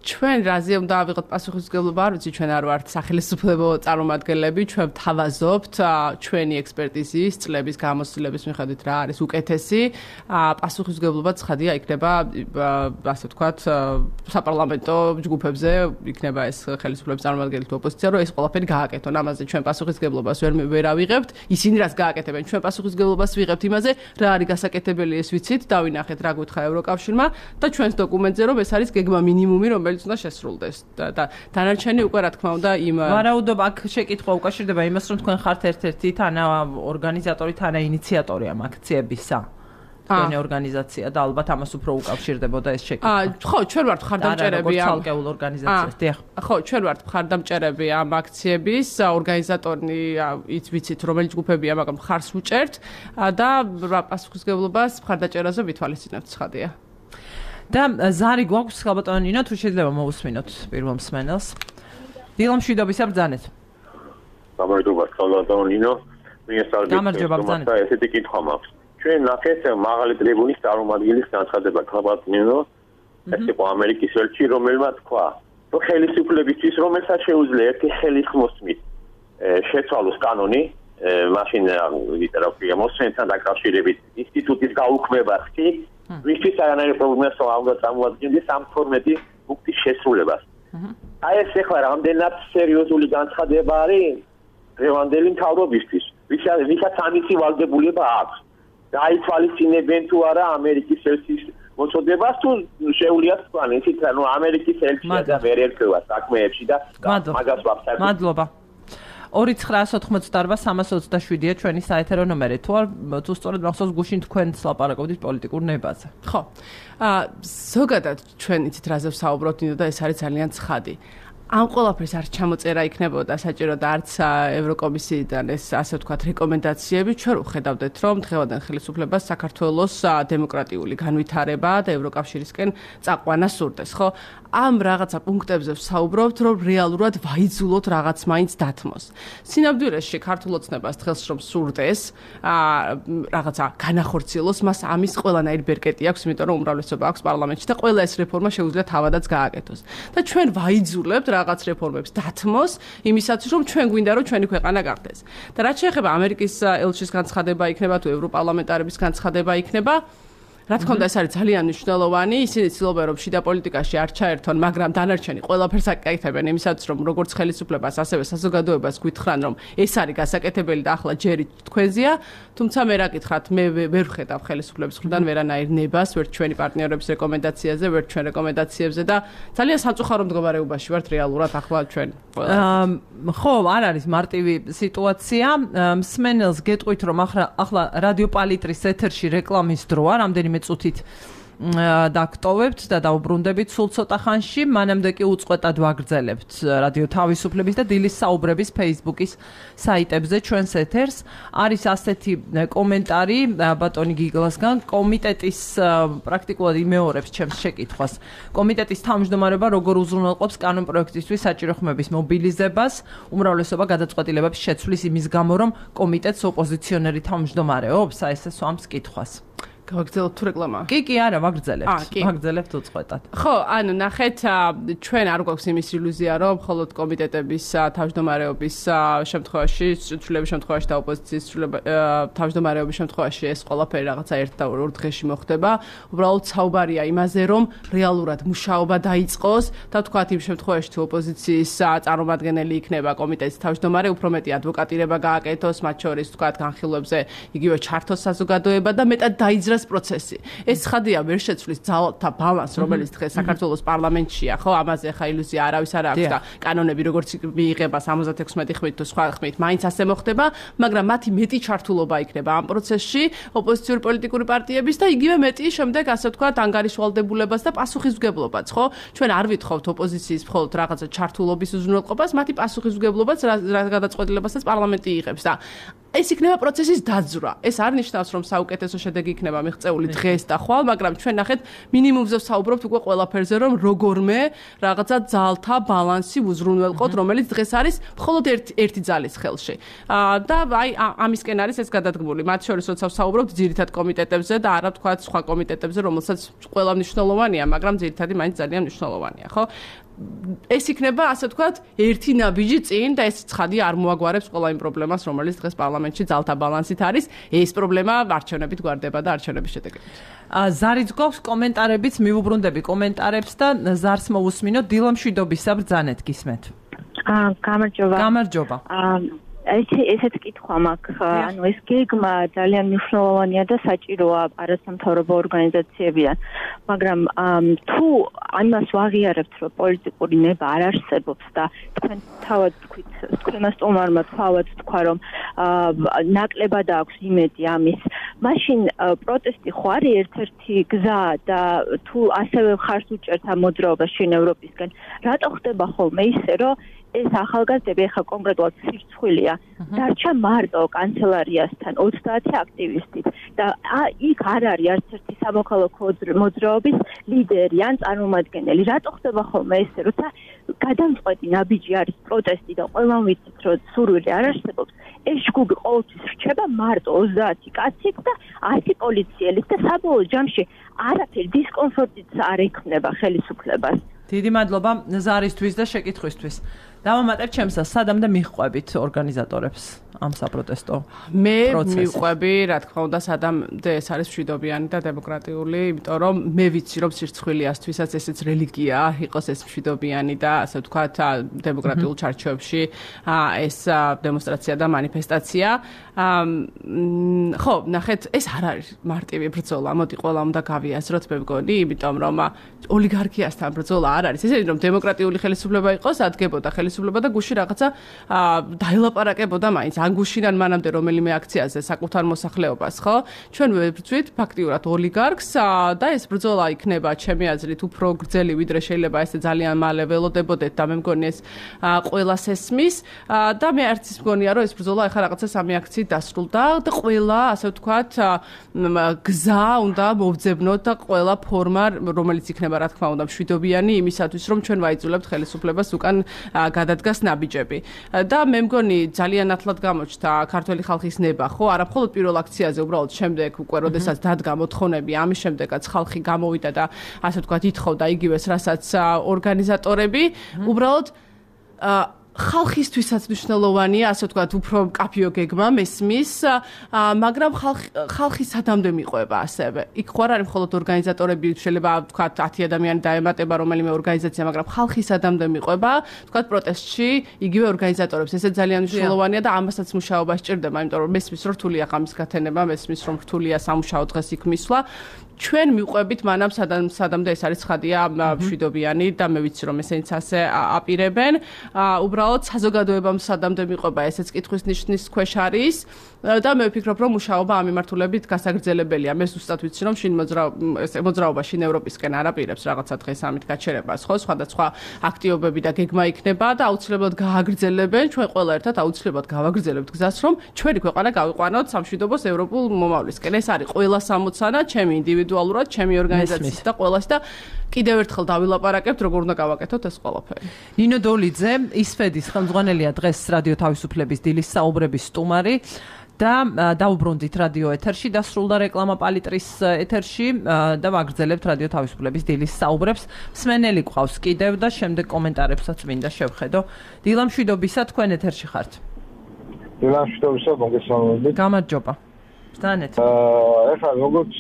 ჩვენ რაზე უნდა ავიღოთ პასუხისმგებლობა, არ ვიცი, ჩვენ არ ვართ სახელმწიფო წარმომადგენლები, ჩვენ ვთავაზობთ ჩვენი ექსპერტიზის, წლების გამოცდილების მიხედვით რა არის უკეთესი, პასუხისმგებლობა ცხადია იქნება, ასე ვთქვათ, საპარლამენტო ჯგუფებზე, იქნება ეს ხელისუფლების წარმომადგენელი თუ ოპოზიცია, რომ ეს ყველაფერი გააკეთონ. ამაზე ჩვენ პასუხისმგებლობას ვერ ავიღებთ, ისინი რაც გააკეთებენ, ჩვენ პასუხისმგებლობას ვიღებთ იმაზე, რა არის გასაკეთებელი ეს ვიცით, დავინახეთ რა გითხრა ევროკავშირმა და ჩვენს დოკუმენტზე რომ ეს არის გეგმა მინიმუმი, რომელიც უნდა შესრულდეს და დანარჩენი უკვე რა თქმა უნდა იმ ვარაუდობა აქ შეკითხვა უკავშირდება იმას, რომ თქვენ ხართ ერთ-ერთი თანა ორგანიზატორი, თანა ინიციატორი ამ აქციებისა. თქვენი ორგანიზაცია და ალბათ ამას უფრო უკავშირდებოდა ეს შეკითხვა. ხო, ჩვენ ვართ მხარდამჭერები ამ ცალკეულ ორგანიზაციას, დიახ. ხო, ჩვენ ვართ მხარდამჭერები ამ აქციების, ორგანიზატორი ვიცით, რომელი ჯგუფებია, მაგრამ მხარს უჭერთ და პასუხისმგებლობას მხარდაჭერაზე ვითვალისწინებთ, ცხადია. და ზარი გვაქვს ხალბატონო ნინო, თუ შეიძლება მოусმინოთ პირველ მსმენელს. დილა მშვიდობისა ბრძანეთ. გამარჯობა ხალბატონო ნინო. გამარჯობა ბრძანეთ. ესეთი კითხვა მაქვს. ჩვენ ნახეთ მაღალი ტრიბუნის წარმომადგენლის განცხადება ხალბატონო ნინო. ეს იყო ამერიკის ელჩი, რომელმა თქვა, რომ ხელისუფლებისთვის, რომელსაც შეუძლია ერთი ხელის მოსმით შეცვალოს კანონი, მაშინ ვიწერავ მოსმენთან დაკავშირებით ინსტიტუტის გაუქმება ხი ვისთვის არანაირი პრობლემას არ წარმოადგენს ამ ფორმატის პუნქტის შესრულებას. აი ეს ახლა რამდენად სერიოზული განცხადება არის დღევანდელი მთავრობისთვის, ვისაც ამისი ვალდებულება აქვს. გაითვალისწინებენ თუ არა ამერიკის ელჩის მოწოდებას თუ შეუძლიათ თქვენ ისიც რომ ამერიკის ელჩია და ვერ ერქვა საქმეებში და მაგას ვაფსებთ. მადლობა. 2988327-ია ჩვენი საეთერო ნომერი. თუ სწორედ მახსოვს გუშინ თქვენ ლაპარაკობდით პოლიტიკურ ნებაზე. ხო. ზოგადად ჩვენ იცით რაზე ვსაუბრობთ და ეს არის ძალიან ცხადი. ამ ყველაფერს არ ჩამოწერა იქნებოდა საჭირო და არც ევროკომისიიდან ეს ასე ვთქვათ რეკომენდაციები ჩვენ ვხედავდეთ რომ დღევანდელ ხელისუფლებას საქართველოს დემოკრატიული განვითარება და ევროკავშირისკენ წაყვანა სურდეს ხო ამ რაღაცა პუნქტებზე ვსაუბრობთ რომ რეალურად ვაიძულოთ რაღაც მაინც დათმოს სინამდვილეში ქართულ ოცნებას დღეს რომ სურდეს რაღაცა განახორციელოს მას ამის ყველანაირი ბერკეტი აქვს იმიტომ რომ უმრავლესობა აქვს პარლამენტში და ყველა ეს რეფორმა შეუძლია თავადაც გააკეთოს და ჩვენ ვაიძულებთ რაღაც რეფორმებს დათმოს იმისათვის რომ ჩვენ გვინდა რომ ჩვენი ქვეყანა გახდეს და რაც შეეხება ამერიკის ელჩის განცხადება იქნება თუ ევროპარლამენტარების განცხადება იქნება რა თქმა უნდა ეს არის ძალიან მნიშვნელოვანი ისინი ცდილობენ რომ შიდა პოლიტიკაში არ ჩაერთონ მაგრამ დანარჩენი ყველაფერს აკეთებენ იმისათვის რომ როგორც ხელისუფლებას ასევე საზოგადოებას გვითხრან რომ ეს არის გასაკეთებელი და ახლა ჯერი თქვენზეა თუმცა მე რა გითხრათ მე ვერ ვხედავ ხელისუფლების მხრიდან ვერანაირ ნებას ვერ ჩვენი პარტნიორების რეკომენდაციაზე ვერ ჩვენ რეკომენდაციებზე და ძალიან სამწუხარო მდგომარეობაში ვართ რეალურად ახლა ჩვენ ხო არ არის მარტივი სიტუაცია მსმენელს გეტყვით რომ ახლა რადიო პალიტრის ეთერში რეკლამის დროა რამდენიმე წუთით დაგტოვებთ და დავუბრუნდებით სულ ცოტა ხანში მანამდე კი უწყვეტად ვაგრძელებთ რადიო თავისუფლების და დილის საუბრების Facebook-ის საიტებზე ჩვენს ეთერს არის ასეთი კომენტარი ბატონი გიგლასგან კომიტეტის პრაქტიკულად იმეორებს ჩემს შეკითხვას კომიტეტის თავმჯდომარეობა როგორ უზრუნველყოფს კანონპროექტისთვის საჭირო ხმების მობილიზებას უმრავლესობა გადაწყვეტილებებს შეცვლის იმის გამო რომ კომიტეტს ოპოზიციონერი თავმჯდომარეობს აი ეს სვამს კითხვას გავაგრძელოთ თუ რეკლამა? კი, არა, ვაგრძელებთ უწყვეტად. ხო, ანუ ნახეთ, ჩვენ არ გვაქვს იმის ილუზია, რომ მხოლოდ კომიტეტების თავმჯდომარეობის შემთხვევაში, ცვლილების შემთხვევაში და ოპოზიციის თავმჯდომარეობის შემთხვევაში ეს ყველაფერი რაღაცა ერთ და ორ დღეში მოხდება. უბრალოდ საუბარია იმაზე, რომ რეალურად მუშაობა დაიწყოს და თქვათ იმ შემთხვევაში თუ ოპოზიციის წარმომადგენელი იქნება კომიტეტის თავმჯდომარე, უფრო მეტი ადვოკატირება გააკეთოს, მათ შორის თქვათ განხილვებზე იგივე ჩართოს საზოგადოება და მეტად დაიძრას პროცესი. ეს ცხადია ვერ შეცვლის ძალთა ბალანსს, რომელიც დღეს საქართველოს პარლამენტშია, ხო, ამაზე ხა ილუზია არავის არ აქვს და კანონები როგორც მიიღება 76 ხმით თუ სხვა ხმით, მაინც ასე მოხდება, მაგრამ მათი მეტი ჩართულობა იქნება ამ პროცესში ოპოზიციური პოლიტიკური პარტიების და იგივე მეტი შემდეგ ასე ვთქვათ ანგარიშვალდებულებას და პასუხისმგებლობაც, ხო? ჩვენ არ ვითხოვთ ოპოზიციის მხოლოდ რაღაცა ჩართულობის უზრუნველყოფას, მათი პასუხისმგებლობაც რა გადაწყვეტილებასაც პარლამენტი იღებს და ეს იქნება პროცესის დაძვრა. ეს არ ნიშნავს, რომ საუკეთესო შედეგი იქნება მიღწეული დღეს და ხვალ, მაგრამ ჩვენ ნახეთ მინიმუმზე ვსაუბრობთ უკვე ყველაფერზე, რომ როგორმე რაღაცა ძალთა ბალანსი უზრუნველყოთ, რომელიც დღეს არის მხოლოდ ერთი ძალის ხელში. და აი ამისკენ არის ეს გადადგმული. მათ შორის როცა ვსაუბრობთ ძირითად კომიტეტებზე და არა თქვა სხვა კომიტეტებზე, რომელსაც ყველა მნიშვნელოვანია, მაგრამ ძირითადი მაინც ძალიან მნიშვნელოვანია, ხო? ეს იქნება, ასე ვთქვათ, ერთი ნაბიჯი წინ და ეს ცხადი არ მოაგვარებს ყველა იმ პრობლემას, რომელიც დღეს პარლამენტში ძალთა ბალანსით არის. ეს პრობლემა არჩევნებით გვარდება და არჩევნების შედეგებით. ზარიც გვაქვს კომენტარებიც, მივუბრუნდები კომენტარებს და ზარს მოусმინოთ. დილა მშვიდობისა, ბრძანეთ გისმენთ. გამარჯობა. გამარჯობა. ესეც კითხვა მაქვს, ანუ ეს გეგმა ძალიან მნიშვნელოვანია და საჭიროა არასამთავრობო ორგანიზაციებიდან, მაგრამ თუ ამას ვაღიარებთ, რომ პოლიტიკური ნება არ არსებობს და თქვენ თავად თქვით, თქვენმა სტუმარმა თავად თქვა, რომ ნაკლებად აქვს იმედი ამის, მაშინ პროტესტი ხო არის ერთ-ერთი გზა და თუ ასევე ხარს უჭერთ ამ მოძრაობას შინ ევროპისკენ, რატო ხდება ხოლმე ისე, რომ ეს ახალგაზრდები ახლა კონკრეტულად სირცხვილია დარჩა მარტო კანცელარიასთან 30 აქტივისტით და იქ არ არის არც ერთი სამოქალაქო მოძრაობის ლიდერი ან წარმომადგენელი. რატო ხდება ხოლმე ესე, როცა გადამწყვეტი ნაბიჯი არის პროტესტი და ყველამ ვიცით, რომ სურვილი არ არსებობს, ეს ჯგუფი ყოველთვის რჩება მარტო 30 კაცით და 100 პოლიციელით და საბოლოო ჯამში არაფერი დისკომფორტიც არ ექმნება ხელისუფლებას. დიდი მადლობა ზარისთვის და შეკითხვისთვის. დავამატებ ჩემსა, სადამდე მიჰყვებით ორგანიზატორებს ამ საპროტესტო მე მივყვები, რა თქმა უნდა, სადამდე ეს არის მშვიდობიანი და დემოკრატიული, იმიტომ რომ მე ვიცი, რომ სირცხვილიასთვისაც ესეც რელიგიაა, იყოს ეს მშვიდობიანი და ასე ვთქვათ, დემოკრატიულ ჩარჩოებში ეს დემონსტრაცია და მანიფესტაცია. ხო, ნახეთ, ეს არ არის მარტივი ბრძოლა, მოდი ყველა უნდა გავიაზროთ, მე მგონი, იმიტომ რომ ოლიგარქიასთან ბრძოლა არ არის. ესე რომ დემოკრატიული ხელისუფლება იყოს, ადგებოდა ხელისუფლება და გუში რაღაცა დაელაპარაკებოდა მაინც ან გუშინან მანამდე რომელიმე აქციაზე საკუთარ მოსახლეობას, ხო? ჩვენ ვებრძვით ფაქტიურად ოლიგარქს და ეს ბრძოლა იქნება ჩემი აზრით უფრო გრძელი, ვიდრე შეიძლება ესე ძალიან მალე ველოდებოდეთ და მე მგონი ეს ყველას ესმის და მე არც ის მგონია რომ ეს ბრძოლა ახლა რაღაცა სამი აქციით დასრულდა და ყველა, ასე ვთქვათ, გზა უნდა მოვძებნოთ და ყველა ფორმა, რომელიც იქნება, რა თქმა უნდა, მშვიდობიანი იმისათვის, რომ ჩვენ ვაიძულებთ ხელისუფლებას უკან გადადგას ნაბიჯები. და მე მგონი ძალიან ათლად გამოჩნდა ქართველი ხალხის ნება, ხო? არა მხოლოდ პირველ აქციაზე, უბრალოდ შემდეგ უკვე, როდესაც დადგა მოთხოვნები, ამის შემდეგაც ხალხი გამოვიდა და ასე ვთქვათ, ითხოვდა იგივეს, რასაც ორგანიზატორები, უბრალოდ ხალხისთვისაც მნიშვნელოვანია, ასე ვთქვათ, უფრო კაფიო გეგმა მესმის, მაგრამ ხალხი სადამდე მიყვება ასევე. იქ ხო არ არის მხოლოდ ორგანიზატორები, შეიძლება ვთქვათ 10 ადამიანი დაემატება რომელიმე ორგანიზაცია, მაგრამ ხალხი სადამდე მიყვება, ვთქვათ პროტესტში იგივე ორგანიზატორებს. ესე ძალიან მნიშვნელოვანია და ამასაც მუშაობა სჭირდება, იმიტომ რომ მესმის რომ რთულია ღამის გათენება, მესმის რომ რთულია სამუშაო დღეს იქ მისვლა. ჩვენ მიყვებით მანამ სადამდე ეს არის ცხადია მშვიდობიანი და მე ვიცი რომ ესენიც ასე აპირებენ. უბრალოდ საზოგადოებამ სადამდე მიყვება ესეც კითხვის ნიშნის ქვეშ არის და მე ვფიქრობ რომ მუშაობა ამ მიმართულებით გასაგრძელებელია. მე ზუსტად ვიცი რომ შინ მოძრაობა შინ ევროპისკენ არ აპირებს რაღაცა დღეს ამით გაჩერებას, ხო? სხვადასხვა აქტივობები და გეგმა იქნება და აუცილებლად გააგრძელებენ. ჩვენ ყველა ერთად აუცილებლად გავაგრძელებთ გზას რომ ჩვენი ქვეყანა გავიყვანოთ სამშვიდობოს ევროპულ მომავლისკენ. ეს არის ყველას ამოცანა, ჩემი ინდივიდუალურად, ჩემი ორგანიზაციის და ყველას და კიდევ ერთხელ დავილაპარაკებთ, როგორ უნდა გავაკეთოთ ეს ყველაფერი. ნინო დოლიძე, ისფედის ხელმძღვანელია დღეს რადიო თავისუფლების დილის საუბრების სტუმარი და დაუბრუნდით რადიო ეთერში, დასრულდა რეკლამა პალიტრის ეთერში და ვაგრძელებთ რადიო თავისუფლების დილის საუბრებს. მსმენელი გვყავს კიდევ და შემდეგ კომენტარებსაც მინდა შევხედო. დილა მშვიდობისა, თქვენ ეთერში ხართ. დილა მშვიდობისა, მოგესალმებით. გამარჯობა. ბრძანეთ. ეხლა როგორც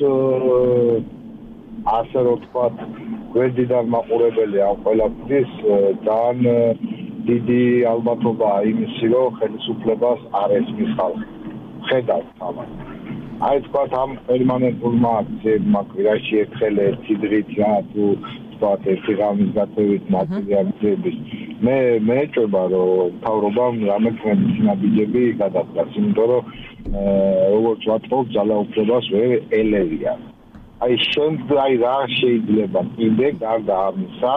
ასე რომ ვთქვათ, გვერდიდან მაყურებელი ამ ყველაფრის ძალიან დიდი ალბათობაა იმისი, რომ ხელისუფლებას არ ესმის ხალხი. ხედავთ ამას. აი თქვათ ამ პერმანენტულმა აქციებმა კვირაში ერთხელ ერთი დღით რა თუ თქვათ ერთი ღამის გათევით ნაწილი აქციების მე მეჭობა რომ მთავრობამ რამეთქვის ნაბიჯები გადადგას, იმიტომ რომ როგორც ვატყობ ძალაუფლებას ვერ ელევიან. აი რა შეიძლება კიდე გარდა ამისა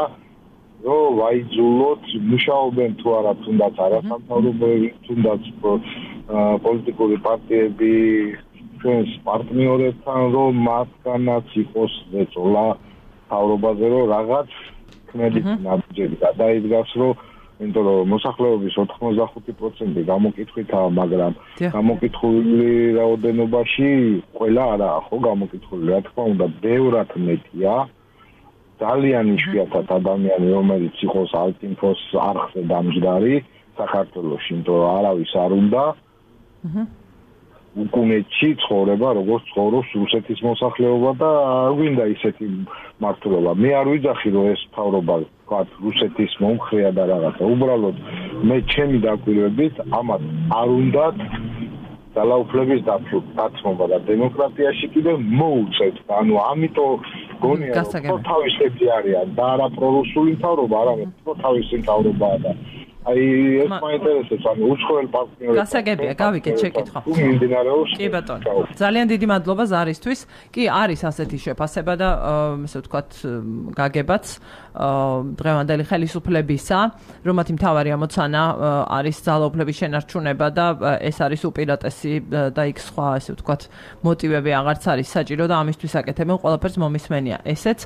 რომ ვაიძულოთ მუშაობენ თუ არა თუნდაც არასამთავრობოები თუნდაც პოლიტიკური პარტიები ჩვენს პარტნიორებთან რომ მათგანაც იყოს ეწოლა თავრობაზე რომ რაღაც ქმედით ნაბიჯები გადაიდგას რომ იმიტომ რომ მოსახლეობის 85% გამოკითხვითაა, მაგრამ გამოკითხული რაოდენობაში ყველა არაა ხო გამოკითხული, რა თქმა უნდა, ბევრად მეტია. ძალიან იშვიათად ადამიანი, რომელიც იყოს ალტინფოს არხზე დამჯდარი საქართველოში, იმიტომ რომ არავის არ უნდა. უკუნეთში ცხოვრება, როგორც ცხოვრობს რუსეთის მოსახლეობა და არ გვინდა ისეთი მართლობა. მე არ ვიძახი რომ ეს მთავრობა ვთქვათ რუსეთის მომხრეა და რაღაცა. უბრალოდ მე ჩემი დაკვირვებით ამათ არ უნდათ ძალაუფლების დაცმობა და დემოკრატიაში კიდე მოუწევთ. ანუ ამიტომ გონია რომ თავისები არიან და არა პრორუსული მთავრობა, არამედ თავისი მთავრობაა და აი ეს მაინტერესებს ანუ უცხოელ პარტნიორებს. გასაგებია, გავიგეთ შეკითხვა. კი ბატონო. ძალიან დიდი მადლობა ზარისთვის. კი არის ასეთი შეფასება და ესე ვთქვათ გაგებაც დღევანდელი ხელისუფლებისა, რომ მათი მთავარი ამოცანა არის ძალაუფლების შენარჩუნება და ეს არის უპირატესი და იქ სხვა ესე ვთქვათ მოტივები აღარც არის საჭირო და ამისთვის აკეთებენ ყველაფერს მომისმენია. ესეც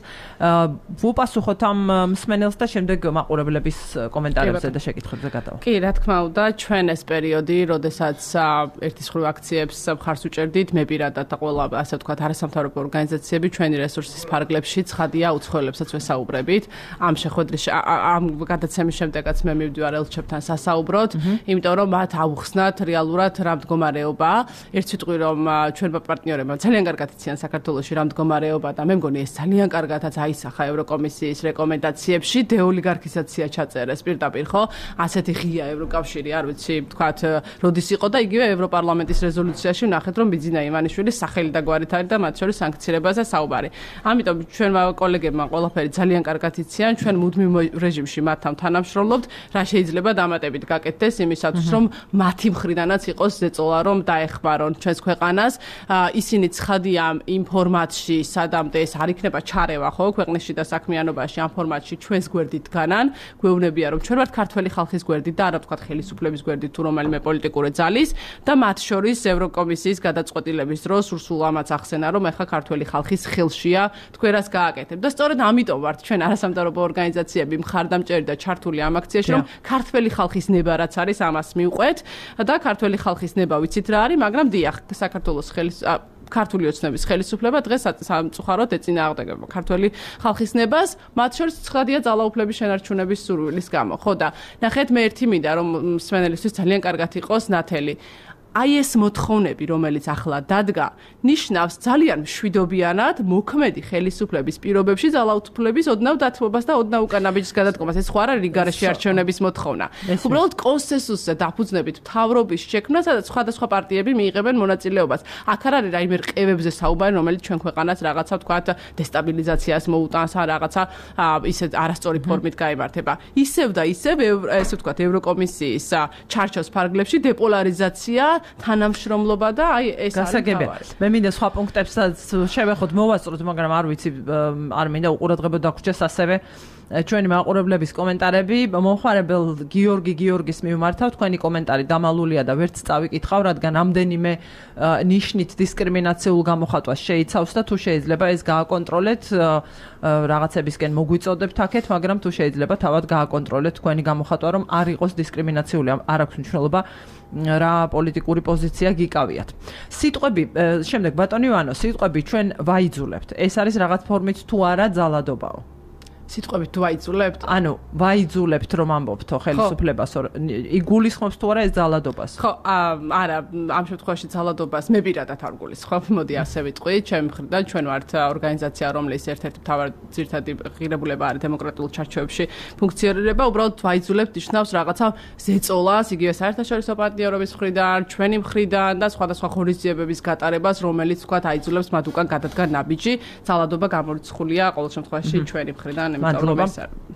ვუპასუხოთ ამ მსმენელს და შემდეგ მაყურებლების კომენტარებზე და შეკითხვებზე. კი, რა თქმა უნდა, ჩვენ ეს პერიოდი, როდესაც ერთის ხრივ აქციებს მხარს უჭერდით, მე პირადად და ყველა, ასე ვთქვათ, არასამთავრობო ორგანიზაციები ჩვენი რესურსის ფარგლებში ცხადია უცხოელებსაც ვესაუბრებით. ამ შეხვედრის ამ გადაცემის შემდეგაც მე მივდივარ ელჩებთან სასაუბროდ, იმიტომ რომ მათ აუხსნათ რეალურად რა მდგომარეობა. ერთ სიტყვი რომ ჩვენმა პარტნიორებმა ძალიან კარგად იციან საქართველოში რა მდგომარეობა და მე მგონი ეს ძალიან კარგადაც აისახა ევროკომისიის რეკომენდაციებში, დეოლიგარქიზაცია ჩაწერეს პირდაპირ, ხო? ასეთი ღია ევროკავშირი, არ ვიცი, თქვათ, როდის იყო და იგივე ევროპარლამენტის რეზოლუციაში ვნახეთ, რომ ბიძინა ივანიშვილის სახელი და გვარით არის და მათ შორის სანქციებაზე საუბარი. ამიტომ ჩვენმა კოლეგებმა ყველაფერი ძალიან კარგად იციან, ჩვენ მუდმივ რეჟიმში მათთან თანამშრომლობთ, რა შეიძლება დამატებით გაკეთდეს იმისათვის, რომ მათი მხრიდანაც იყოს ზეწოლა, რომ დაეხმარონ ჩვენს ქვეყანას. ისინი ცხადია იმ ფორმატში, სადამდე ეს არ იქნება ჩარევა, ხო, ქვეყნისში და საქმიანობაში ამ ფორმატში ჩვენს გვერდით დგანან, გვეუბნებია, რომ ჩვენ ვართ ქართველი ხალხის გვერდით და არა ვთქვათ ხელისუფლების გვერდით თუ რომელიმე პოლიტიკური ძალის და მათ შორის ევროკომისიის გადაწყვეტილების დროს სულ ამაც ახსენა, რომ ეხლა ქართველი ხალხის ხელშია თქვენ რას გააკეთებთ. და სწორედ ამიტომ ვართ ჩვენ არასამთავრობო ორგანიზაციები მხარდამჭერი და ჩართული ამ აქციაში, რომ ქართველი ხალხის ნება რაც არის, ამას მივყვეთ და ქართველი ხალხის ნება ვიცით რა არის, მაგრამ დიახ, საქართველოს ქართული ოცნების ხელისუფლება დღეს სამწუხაროდ ეწინააღმდეგება ქართველი ხალხის ნებას, მათ შორის ცხადია ძალაუფლების შენარჩუნების სურვილის გამო. ხო და ნახეთ, მე ერთი მინდა რომ მსმენელისთვის ძალიან კარგად იყოს ნათელი. აი ეს მოთხოვნები, რომელიც ახლა დადგა, ნიშნავს ძალიან მშვიდობიანად მოქმედი ხელისუფლების პირობებში ძალაუფლების ოდნავ დათმობას და ოდნავ უკანაბიჯის გადადგომას. ეს ხო არ არის რიგარეში არჩევნების მოთხოვნა. უბრალოდ კონსენსუსზე დაფუძნებით მთავრობის შექმნა, სადაც სხვადასხვა პარტიები მიიღებენ მონაწილეობას. აქ არ არის რაიმე რყევებზე საუბარი, რომელიც ჩვენ ქვეყანას რაღაცა ვთქვათ დესტაბილიზაციას მოუტანს, ან რაღაცა ისე არასწორი ფორმით გაიმართება. ისევ და ისევ ესე ვთქვათ ევროკომისიის ჩარჩოს ფარგლებში დეპოლარიზაცია თანამშრომლობა და აი ეს არის გასაგებია. მე მინდა სხვა პუნქტებსაც შევეხოთ, მოვასწროთ, მაგრამ არ ვიცი, არ მინდა უყურადღებოდ დაგვრჩეს ასევე ჩვენი მაყურებლების კომენტარები. მომხმარებელ გიორგის მიმართავ, თქვენი კომენტარი დამალულია და ვერც წავიკითხავ, რადგან ამდენიმე ნიშნით დისკრიმინაციულ გამოხატვას შეიცავს და თუ შეიძლება ეს გააკონტროლეთ, რაღაცებისკენ მოგვიწოდებთ აქეთ, მაგრამ თუ შეიძლება თავად გააკონტროლეთ თქვენი გამოხატვა, რომ არ იყოს დისკრიმინაციული, არ აქვს მნიშვნელობა რა პოლიტიკური პოზიცია გიკავიათ. სიტყვები, შემდეგ ბატონი ივანო, სიტყვები ჩვენ ვაიძულებთ. ეს არის რაღაც ფორმით თუ არა ძალადობაო. სიტყვებით თუ ვაიძულებთ? ანუ ვაიძულებთ რომ ამბობთო ხელისუფლებას, იგულისხმობს თუ არა ეს ძალადობას? ხო, არა, ამ შემთხვევაში ძალადობას მე პირადად არ გულისხმობ. მოდი ასე ვიტყვი, ჩემი მხრიდან ჩვენ ვართ ორგანიზაცია, რომლის ერთ-ერთი მთავარი ძირითადი ღირებულება არის დემოკრატიულ ჩარჩოებში ფუნქციონირება. უბრალოდ ვაიძულებთ ნიშნავს რაღაცა ზეწოლას, იგივე საერთაშორისო პარტნიორობის მხრიდან, ჩვენი მხრიდან და სხვადასხვა ღონისძიებების გატარებას, რომელიც თქვათ აიძულებს მათ უკან გადადგან ნაბიჯი. ძალადობა გამორიცხულია ყოველ შემთხვევაში ჩვენი მხრიდან. მადლობა.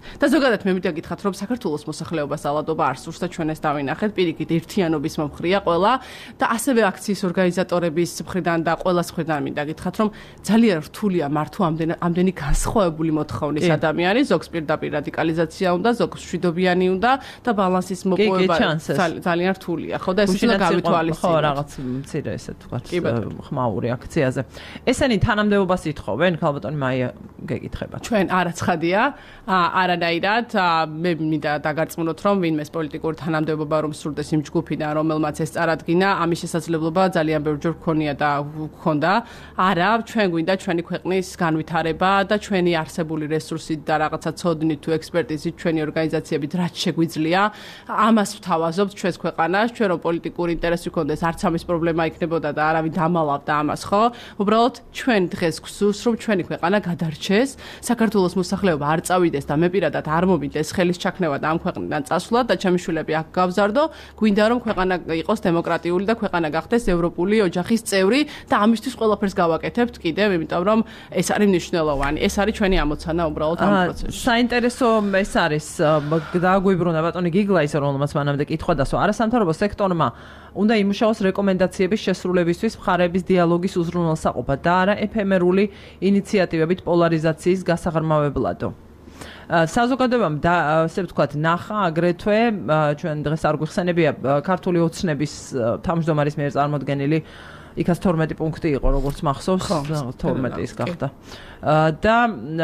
და ზოგადად მე მინდა გითხრათ, რომ საქართველოს მოსახლეობას ალადობა არ სურს და ჩვენ ეს დავინახეთ, პირიქით ერთიანობის მომხრია ყველა და ასევე აქციის ორგანიზატორების მხრიდან და ყველას მხრიდან მინდა გითხრათ, რომ ძალიან რთულია მართო ამდენი განსხვავებული მოთხოვნის ადამიანი, ზოგს პირდაპირ რადიკალიზაცია უნდა, ზოგს მშვიდობიანი უნდა და ბალანსის მოპოვება ძალიან რთულია, ხო და ეს უნდა გავითვალისწინოთ. ხო, რაღაც მცირე ესე თქვათ ხმაური აქციაზე. ესენი თანამდებობას ითხოვენ, ქალბატონი მაია გეკითხება. ჩვენ არაცხადია, არანაირად, მე მინდა დაგარწმუნოთ, რომ ვინმეს პოლიტიკური თანამდებობა რომ სურდეს იმ ჯგუფიდან, რომელმაც ეს წარადგინა, ამის შესაძლებლობა ძალიან ბევრჯერ გქონია და გქონდა. არა, ჩვენ გვინდა ჩვენი ქვეყნის განვითარება და ჩვენი არსებული რესურსით და რაღაცა ცოდნით თუ ექსპერტიზით ჩვენი ორგანიზაციებით რაც შეგვიძლია, ამას ვთავაზობთ ჩვენს ქვეყანას, ჩვენ რომ პოლიტიკური ინტერესი გქონდეს, არც ამის პრობლემა იქნებოდა და არავინ დამალავდა ამას, ხო? უბრალოდ ჩვენ დღეს გვსურს, რომ ჩვენი ქვეყანა გადარჩეს, საქართველოს მოსახლეობა არ წავიდეს და მე პირადად არ მომიტეს ხელის ჩაქნევა და ამ ქვეყნიდან წასვლა და ჩემი შვილები აქ გავზარდო, გვინდა რომ ქვეყანა იყოს დემოკრატიული და ქვეყანა გახდეს ევროპული ოჯახის წევრი და ამისთვის ყველაფერს გავაკეთებთ კიდევ, იმიტომ რომ ეს არის მნიშვნელოვანი, ეს არის ჩვენი ამოცანა უბრალოდ ამ პროცესში. საინტერესო ეს არის დაგვიბრუნა ბატონი გიგლაის რომელმაც მანამდე კითხვა დასვა არასამთავრობო სექტორმა უნდა იმუშაოს რეკომენდაციების შესრულებისთვის მხარეების დიალოგის უზრუნველსაყოფად და არა ეფემერული ინიციატივებით პოლარიზაციის გასაღრმავებლადო. საზოგადოებამ და ასე ვთქვათ ნახა აგრეთვე ჩვენ დღეს არ გვიხსენებია ქართული ოცნების თავმჯდომარის მიერ წარმოდგენილი 112 პუნქტი იყო როგორც მახსოვს 12 ის გახდა და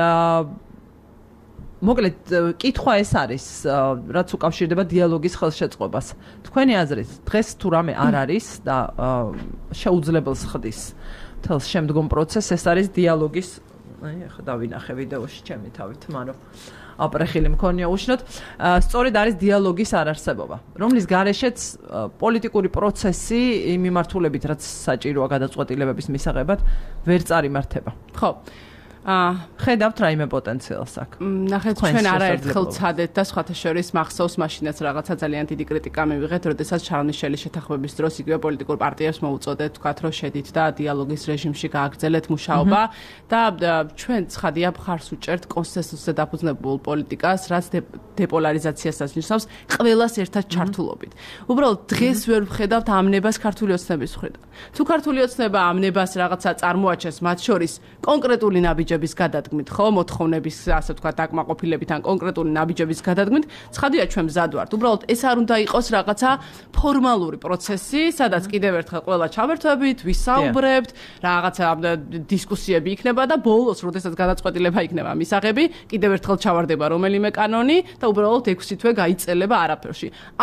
მოკლედ კითხვა ეს არის რაც უკავშირდება დიალოგის ხელშეწყობას თქვენი აზრით დღეს თუ რამე არ არის და შეუძლებელს ხდის თელს შემდგომ პროცესს ეს არის დიალოგის ახლა დავინახე ვიდეოში ჩემი თავით მაგრამ აპრეხილი მქონია უშნოდ სწორედ არის დიალოგის არარსებობა რომლის გარეშეც პოლიტიკური პროცესი იმ მიმართულებით რაც საჭიროა გადაწყვეტილებების მისაღებად ვერ წარიმართება ხო ხედავთ რაიმე პოტენციალს აქ. ნახეთ ჩვენ არაერთხელ ვცადეთ და სხვათა შორის მახსოვს მაშინაც რაღაცა ძალიან დიდი კრიტიკა მივიღეთ, როდესაც ჩარლ-მიშელი შეთანხმების დროს იგივე პოლიტიკურ პარტიებს მოუწოდეთ, თქვათ, რომ შედით და დიალოგის რეჟიმში გააგრძელეთ მუშაობა და ჩვენ ცხადია მხარს უჭერთ კონსენსუსზე დაფუძნებულ პოლიტიკას, რაც დეპოლარიზაციასაც ნიშნავს, ყველას ერთად ჩართულობით. უბრალოდ დღეს ვერ ვხედავთ ამნებას ქართული ოცნების მხრიდან. თუ ქართული ოცნება ამნებას რაღაცა წარმოაჩენს, მათ შორის კონკრეტული ნაბიჯების გადადგმით, ხო, მოთხოვნების, ასე ვთქვათ, დაკმაყოფილებით ან კონკრეტული ნაბიჯების გადადგმით, ცხადია ჩვენ მზად ვართ. უბრალოდ ეს არ უნდა იყოს რაღაცა ფორმალური პროცესი, სადაც კიდევ ერთხელ ყველა ჩავერთვებით, ვისაუბრებთ, რაღაცა დისკუსიები იქნება და ბოლოს, როდესაც გადაწყვეტილება იქნება მისაღები, კიდევ ერთხელ ჩავარდება რომელიმე კანონი და უბრალოდ 6 თვე გაიწელება არაფერში.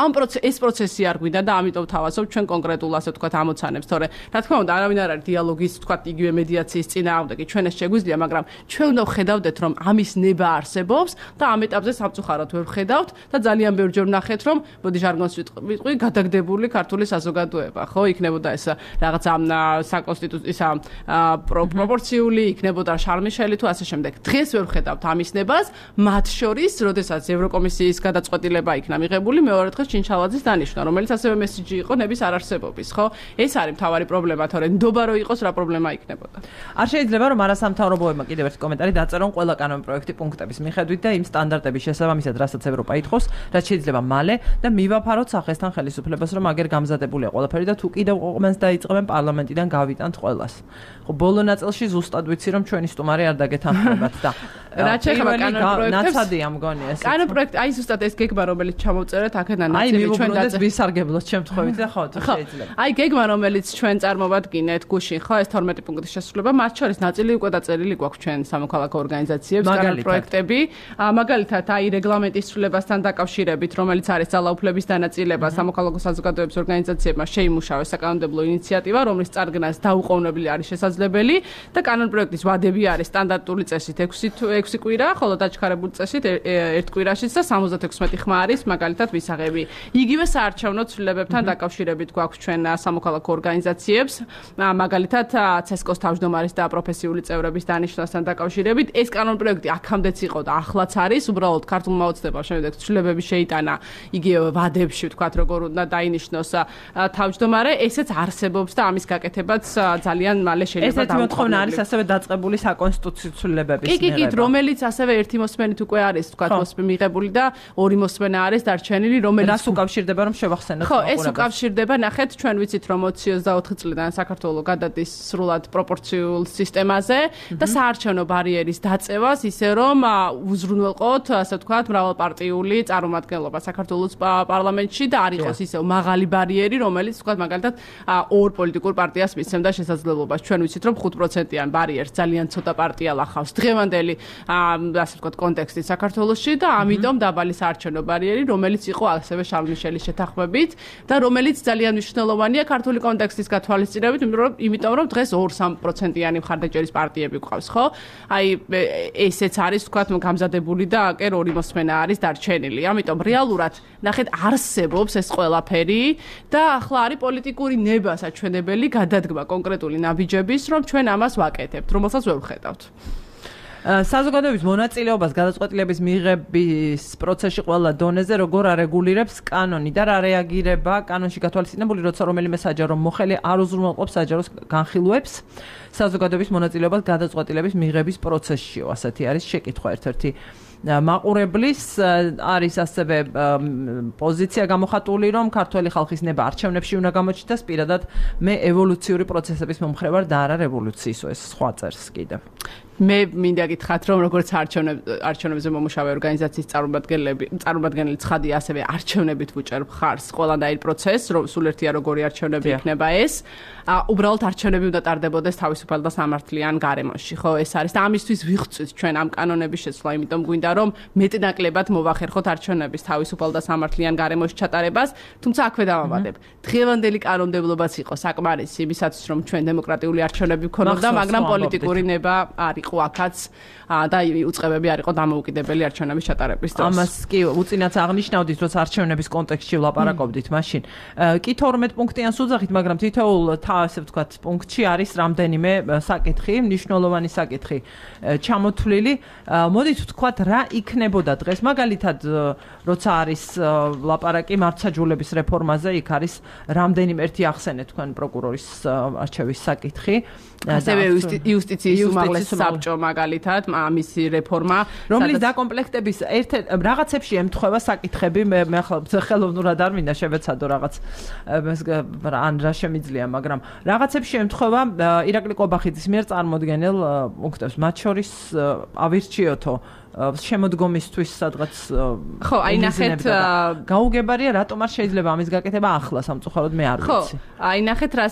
ეს პროცესი არ გვინდა და ამიტომ თავაზობთ ჩვენ კონკრეტულ, ასე ვთქვათ, ამოცანებს, თორე რა თქმა უნდა, არავინ არ არის დიალოგის, ვთქვათ, იგივე მედიაციის წინააღმდეგი, ჩვენ ეს შეგვიძლია მაგრამ ჩვენ უნდა ვხედავდეთ რომ ამის ნება არსებობს და ამ ეტაპზე სამწუხაროდ ვერ ვხედავთ და ძალიან ბევრჯერ ვნახეთ რომ მოდი ჟარგონს ვიტყვი გადაგდებული ქართული საზოგადოება ხო იქნებოდა ეს რაღაცა საკონსტიტუციო პროპორციული იქნებოდა შარლ-მიშელი თუ ასე შემდეგ დღეს ვერ ვხედავთ ამის ნებას მათ შორის როდესაც ევროკომისიის გადაწყვეტილება იქნა მიღებული მეორე დღეს ჩინჩალაძის დანიშვნა რომელიც ასევე მესიჯი იყო ნების არარსებობის ხო ეს არის მთავარი პრობლემა თორე ნდობა რო იყოს რა პრობლემა იქნებოდა არ შეიძლება რომ არასამთავრობოებმა კიდევ ერთი კომენტარი დაწერონ ყველა კანონ პროექტი პუნქტების მიხედვით და იმ სტანდარტების შესაბამისად რასაც ევროპა ითხოვს რაც შეიძლება მალე და მივაფაროთ სახესთან ხელისუფლებას რომ აგერ გამზადებულია ყველაფერი და თუ კიდევ ყომენს დაიწყებენ პარლამენტიდან გავიტანთ ყველას ხო ბოლო ნაწილში ზუსტად ვიცი რომ ჩვენი სტუმარი არ დაგეთანხმებათ და რაც შეეხება კანონ პროექტებს ნაცადია მგონი ეს კანონ პროექტი აი ზუსტად ეს გეგმა რომელიც ჩამოვწერეთ აქედან ნაწილი ჩვენ დაწერთ ვისარგებლოთ შემთხვევით და ხო შეიძლება აი გეგმა რომელიც ჩვენ წარმოვადგინეთ გუშინ ხო ეს 12 პუნქტის შესრულება მათ შორის ნაწილი უკვე დაწერილი გვაქვს ჩვენ სამოქალაქო ორგანიზაციებს კანონ პროექტები მაგალითად აი რეგლამენტის ცვლილებასთან დაკავშირებით რომელიც არის ძალაუფლების დანაწილება სამოქალაქო საზოგადოების ორგანიზაციებმა შეიმუშავეს საკანონმდებლო ინიციატივა რომლის წარგნას დაუყოვნებელი არის შესაძლებელი და კანონ პროექტის ვადები არის სტანდარტული წესით 6 კვირა ხოლო დაჩქარებული წესით 1 კვირაშიც და 76 ხმა არის მაგალითად ვისაღები იგივე საარჩევნო ცვლილებებთან დაკავშირებით გვაქვს ჩვენ სამოქალაქო ორგანიზაციებს მაგალითად ცესკოს თავმჯდომარის და პროფესიული წევრების დანიშვნა ამასთან დაკავშირებით ეს კანონპროექტი აქამდეც იყო და ახლაც არის, უბრალოდ ქართულმა ოცნებამ შემდეგ ცვლილებები შეიტანა იგივე ვადებში, ვთქვათ, როგორ უნდა დაინიშნოს თავმჯდომარე, ესეც არსებობს და ამის გაკეთებაც ძალიან მალე შეიძლება ესეთი მოთხოვნა არის ასევე დაწყებული საკონსტიტუციო ცვლილებების კი, რომელიც ასევე ერთი მოსმენით უკვე არის, ვთქვათ, მიღებული და ორი მოსმენა არის დარჩენილი, რომელიც რას უკავშირდება რომ შევახსენოთ ხო, ეს უკავშირდება, ნახეთ, ჩვენ ვიცით რომ 24 წლიდან საქართველოს გადადის სრულად პროპორციულ სისტემაზე და საარჩევნო ბარიერის დაწევას ისე რომ უზრუნველყოთ, ასე ვთქვათ, მრავალპარტიული წარმომადგენლობა საქართველოს პარლამენტში და არ იყოს ისე მაღალი ბარიერი, რომელიც ვთქვათ, მაგალითად, ორ პოლიტიკურ პარტიას მისცემდა შესაძლებლობას. ჩვენ ვიცით რომ 5%-იან ბარიერს ძალიან ცოტა პარტია ლახავს დღევანდელი, ასე ვთქვათ, კონტექსტით საქართველოში და ამიტომ დაბალი საარჩევნო ბარიერი, რომელიც იყო ასევე შარლ მიშელის შეთანხმებით და რომელიც ძალიან მნიშვნელოვანია ქართული კონტექსტის გათვალისწინებით, იმიტომ რომ დღეს 2-3%-იანი მხარდაჭერის პარტიები გვყავს, ხო? აი ესეც არის, ვთქვათ, გამზადებული და აკერ ორი მოსმენა არის დარჩენილი. ამიტომ რეალურად ნახეთ არსებობს ეს ყველაფერი და ახლა არის პოლიტიკური ნება საჩვენებელი გადადგმა კონკრეტული ნაბიჯების, რომ ჩვენ ამას ვაკეთებთ, რომელსაც ვერ ვხედავთ. საზოგადოების მონაწილეობას გადაწყვეტილების მიღების პროცესში ყველა დონეზე როგორ არეგულირებს კანონი და რა რეაგირება კანონში გათვალისწინებული, როცა რომელიმე საჯარო მოხელი არ უზრუნველყოფს საჯაროს განხილვებს საზოგადოების მონაწილეობას გადაწყვეტილების მიღების პროცესშიო. ასეთი არის შეკითხვა ერთ-ერთი მაყურებლის არის ასევე პოზიცია გამოხატული, რომ ქართველი ხალხის ნება არჩევნებში უნდა გამოჩნდეს, პირადად მე ევოლუციური პროცესების მომხრე ვარ და არა რევოლუციის, ეს სხვა წერს კიდევ. მე მინდა გითხრათ, რომ როგორც არჩევნებზე მომუშავე ორგანიზაციის წარმომადგენელი ცხადია, ასევე არჩევნებით ვუჭერებ ხარს ყველანაირ პროცესს, რომ სულ ერთია როგორი არჩევნები იქნება ეს. უბრალოდ არჩევნები უნდა ტარდებოდეს თავისუფალ და სამართლიან გარემოში, ხო, ეს არის და ამისთვის ვიღწვით ჩვენ ამ კანონების შეცვლა, იმიტომ გვინდა რომ მეტნაკლებად მოვახერხოთ არჩევნების თავისუფალ და სამართლიან გარემოში ჩატარებას, თუმცა აქვე დავამატებ. დღევანდელი კანონმდებლობაც იყო საკმარისი იმისათვის, რომ ჩვენ დემოკრატიული არჩევნები ვქონოდა, მაგრამ პოლიტიკური ნება არ იყო აქაც და უწყებები არ იყო დამოუკიდებელი არჩევნების ჩატარების დროს. ამას კი უწინაც აღნიშნავდით, რომ არჩევნების კონტექსტში ვლაპარაკობდით მაშინ. კი 12 პუნქტიან სუძახით, მაგრამ თითოეულ ასე ვთქვათ, პუნქტში არის რამდენიმე საკითხი, მნიშვნელოვანი საკითხი ჩამოთვლილი. მოდით ვთქვათ, რა იქნებოდა დღეს, მაგალითად, როცა არის ლაპარაკი მართლმსაჯულების რეფორმაზე, იქ არის რამდენიმე ერთი ახსენეთ თქვენ პროკურორის არჩევის საკითხი. ასევე იუსტიციის უმაღლესი საბჭო მაგალითად, ამისი რეფორმა, რომლის დაკომპლექტების რაღაცებში ემთხვევა საკითხები, მე ახლა ხელოვნურად არ მინდა შევეცადო რაღაც ან რა შემიძლია, მაგრამ რაღაცებში ემთხვევა ირაკლი კობახიძის მიერ წარმოდგენილ პუნქტებს, მათ შორის ავირჩიოთო შემოდგომისთვის სადღაც ხო, აი ნახეთ გაუგებარია, რატომ არ შეიძლება ამის გაკეთება ახლა სამწუხაროდ მე არ ვიცი. ხო, აი ნახეთ რა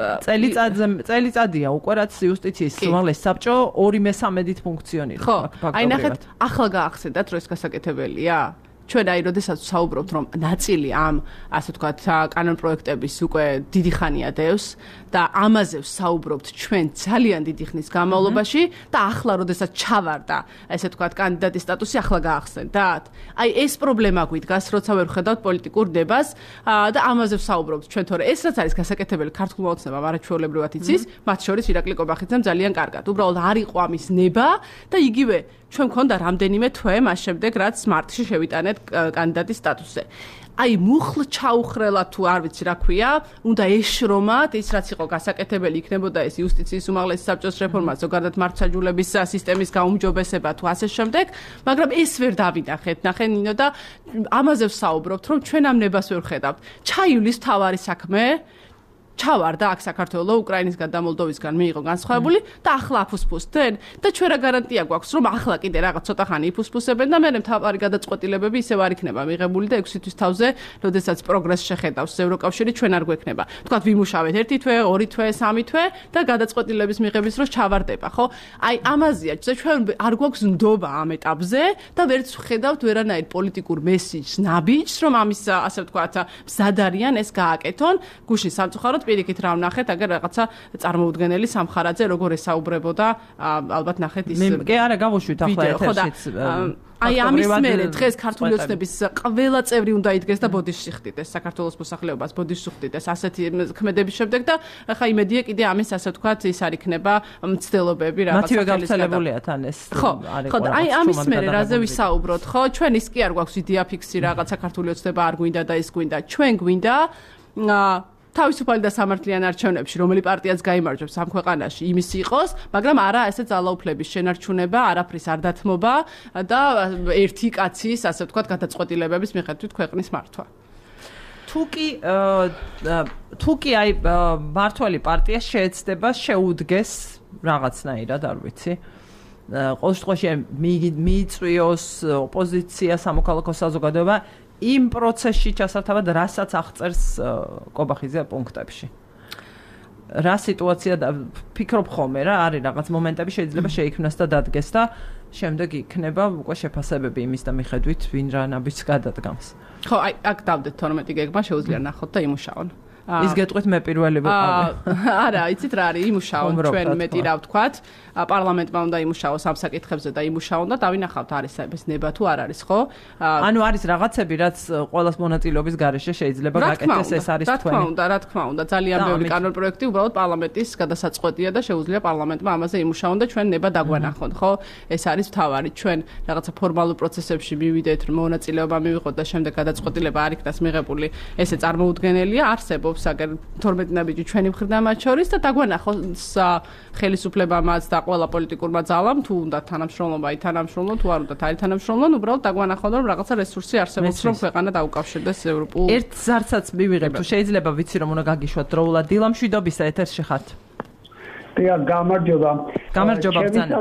წელიწადია უკვე რაც იუსტიციის უმაღლესი საბჭო 2/3-ით ფუნქციონირებს. ხო, აი ნახეთ ახლა გაახსენდათ რომ ეს გასაკეთებელია. ჩვენ აი როდესაც საუბრობთ რომ ნაწილი ამ ასე ვთქვათ კანონპროექტების უკვე დიდი ხანია დევს და ამაზე საუბრობთ ჩვენ ძალიან დიდი ხნის განმავლობაში და ახლა როდესაც ჩავარდა ესე ვთქვათ კანდიდატის სტატუსი ახლა გაახსენდათ. აი ეს პრობლემა გვიდგას, როცა ვერ ხედავთ პოლიტიკურ დებას და ამაზე საუბრობთ ჩვენ, თორე ეს რაც არის გასაკეთებელი ქართულმა ოცნებამ არაჩვეულებრივად იცის, მათ შორის ირაკლი კობახიძემ ძალიან კარგად. უბრალოდ არ იყო ამის ნება და იგივე ჩვენ მქონდა რამდენიმე თვე მას შემდეგ, რაც მარტში შევიტანეთ კანდიდატის სტატუსზე. აი მუხლ ჩაუხრელა თუ არ ვიცი რა ქვია, უნდა ეშრომათ, ის რაც იყო გასაკეთებელი იქნებოდა ეს იუსტიციის უმაღლესი საბჭოს რეფორმა, ზოგადად მართლმსაჯულების სისტემის გაუმჯობესება თუ ასე შემდეგ, მაგრამ ეს ვერ დავინახეთ. ნახე ნინო და ამაზე ვსაუბრობთ, რომ ჩვენ ამ ნებას ვერ ხედავთ. ჩაივლის თავარი საქმე ჩავარდა აქ საქართველოს უკრაინისგან და მოლდოვისგან მიიღო განსხვავებული და ახლა აფუსფუსდნენ და ჩვენ რა გარანტია გვაქვს რომ ახლა კიდე რაღაც ცოტა ხანი იფუსფუსებენ და მე მთავარი გადაწყვეტილებები ისევ არ იქნება მიღებული და 6 თვის თავზე როდესაც პროგრესს შეხედავს ევროკავშირი ჩვენ არ გვექნება თქვათ ვიმუშავეთ 1 თვე 2 თვე 3 თვე და გადაწყვეტილების მიღების დროს ჩავარდება ხო აი ამაზეა ჩვენ არ გვაქვს ნდობა ამ ეტაპზე და ვერც ვხედავთ ვერანაირ პოლიტიკურ მესიჯს ნაბიჯს რომ ამის ასე ვთქვათ მზად არიან ეს გააკეთონ გუშინ სამწუხაროდ პირიქით რა ვნახეთ, აგერ რაღაცა წარმოუდგენელი სამხარაძე როგორ ესაუბრებოდა, ალბათ ნახეთ ის. მე კი არა გავუშვით ახლა ეთერშიც. აი ამის მერე დღეს ქართული ოცნების ყველა წევრი უნდა იდგეს და ბოდიში ხდიდეს საქართველოს მოსახლეობას ბოდიში ხდიდეს ასეთი ქმედების შემდეგ და ახლა იმედია კიდე ამის ასე ვთქვათ ის არ იქნება მცდელობები რაღაც მათივე გავრცელებულია თან ეს არის ხო აი ამის მერე რაზე ვისაუბროთ ხო ჩვენ ის კი არ გვაქვს იდეა ფიქსი რაღაც საქართველოს ოცნება არ გვინდა და ის გვინდა ჩვენ გვინდა თავისუფალი და სამართლიანი არჩევნებში რომელი პარტიაც გაიმარჯვებს ამ ქვეყანაში იმის იყოს მაგრამ არა ესე ძალაუფლების შენარჩუნება არაფრის არ დათმობა და ერთი კაცის ასე ვთქვათ გადაწყვეტილებების მიხედვით ქვეყნის მართვა თუკი აი მართველი პარტია შეეცდება შეუდგეს რაღაცნაირად არ ვიცი ყოველ შემთხვევაში მიიწვიოს ოპოზიცია სამოქალაქო საზოგადოება იმ პროცესში ჩასართავად რასაც აღწერს კობახიძე პუნქტებში. რა სიტუაცია და ფიქრობ ხოლმე რა არის რაღაც მომენტები შეიძლება შეიქმნას და დადგეს და შემდეგ იქნება უკვე შეფასებები იმის და მიხედვით ვინ რა ნაბიჯს გადადგამს. ხო, აი აქ დავდეთ 12 გეგმა შეუძლია ნახოთ და იმუშაონ. ის გეტყვით მე პირველი ვიყავი. არა, იცით რა არის, იმუშაონ ჩვენ მეტი რა ვთქვათ, პარლამენტმა უნდა იმუშაოს ამ საკითხებზე და იმუშაონ და დავინახავთ არის ეს ნება თუ არ არის, ხო? ანუ არის რაღაცები, რაც ყოველას მონაწილეობის გარეშე შეიძლება გაკეთდეს, ეს არის თქვენი. რა თქმა უნდა, ძალიან ბევრი კანონპროექტი უბრალოდ პარლამენტის გადასაწყვეტია და შეუძლია პარლამენტმა ამაზე იმუშაონ და ჩვენ ნება დაგვანახონ, ხო? ეს არის მთავარი, ჩვენ რაღაცა ფორმალურ პროცესებში მივიდეთ, მონაწილეობა მივიღოთ და შემდეგ გადაწყვეტილება არ იქნას მიღებული, ესე წარმოუდგენელია, არსებობს აგერ 12 ნაბიჯი ჩვენი მხრიდან მათ შორის და დაგვანახოს ხელისუფლებამაც და ყველა პოლიტიკურმა ძალამ თუ უნდა თანამშრომლობა აი თანამშრომლონ თუ არ უნდა აი თანამშრომლონ უბრალოდ დაგვანახონ რომ რაღაცა რესურსი არსებობს რომ ქვეყანა დაუკავშირდეს ევროპულ ერთ ზარცაც მივიღებ თუ შეიძლება ვიცი რომ უნდა გაგიშვათ დროულად დილამშვიდობისა ეთერში ხართ დიახ გამარჯობა ბრძანა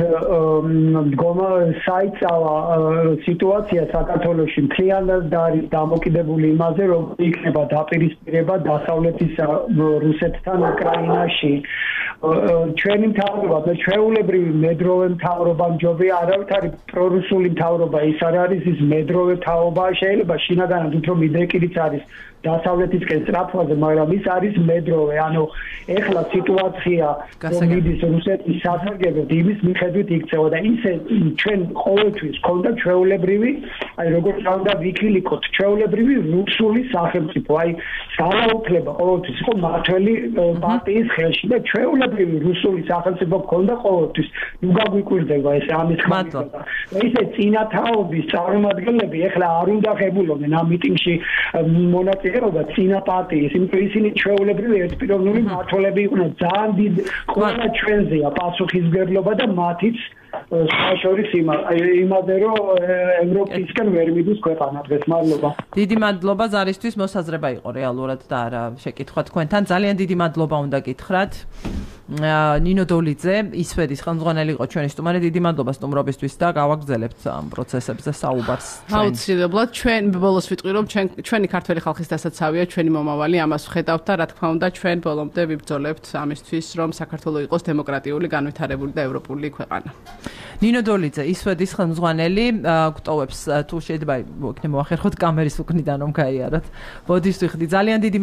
მდგომა საიცავა სიტუაცია საქართველოში მთლიანად არის დამოკიდებული იმაზე რომ იქნება დაპირისპირება დასავლეთის რუსეთთან უკრაინაში ჩვენი მთავრობა და ჩვეულებრივი მედროვე მთავრობა ჯობი არავითარი პრორუსული მთავრობა ის არ არის ის მედროვე თაობა შეიძლება შინაგანად უფრო მიდრეკილიც არის დასავლეთისკენ სწრაფვაზე მაგრამ ის არის მედროვე ანუ ეხლა სიტუაცია რომ მიდის რუსეთის სასარგებლოდ იმის მიხედვით იქცევა და ისე ჩვენ ყოველთვის ქონდა ჩვეულებრივი აი როგორც უნდა ვიქილიკოთ ჩვეულებრივი რუსული სახელმწიფო აი ძალაუფლება ყოველთვის იყო მართველი პარტიის ხელში და ჩვეულებრივი რუსული სახელმწიფო ქონდა ყოველთვის ნუ გაგვიკვირდება ეს ამის ხმათა და ისე წინათაობის წარმომადგენლები ეხლა არ უნდა ღებულობდნენ ამ მიტინგში მონაწილეობა წინა პარტიის იმიტომ ისინი ჩვეულებრივი ერთპიროვნული მმართველები იყვნენ ძალიან დიდ ყველა ჩვენზეა პასუხისმგებლობა და მათიც საშორის იმაზე რომ ევროპისკენ ვერ მიდის ქვეყანა დღეს მადლობა დიდი მადლობა ზარისთვის მოსაზრება იყო რეალურად და არა შეკითხვა თქვენთან ძალიან დიდი მადლობა უნდა გითხრათ ნინო დოლიძე ისვედის ხელმძღვანელი იყო ჩვენი სტუმარი დიდი მადლობა სტუმრობისთვის და გავაგრძელებთ ამ პროცესებზე საუბარს აუცილებლად ჩვენ ბოლოს ვიტყვი რომ ჩვენი ქართველი ხალხის დასაცავია ჩვენი მომავალი ამას ვხედავთ და რა თქმა უნდა ჩვენ ბოლომდე ვიბრძოლებთ ამისთვის რომ საქართველო იყოს დემოკრატიული განვითარებული და ევროპული ქვეყანა ნინო დოლიძე ისვედის ხელმძღვანელი გვტოვებს თუ შეიძლება იქნებ მოახერხოთ კამერის უკნიდან რომ გაიაროთ ბოდიშს ვიხდი ძალიან დიდი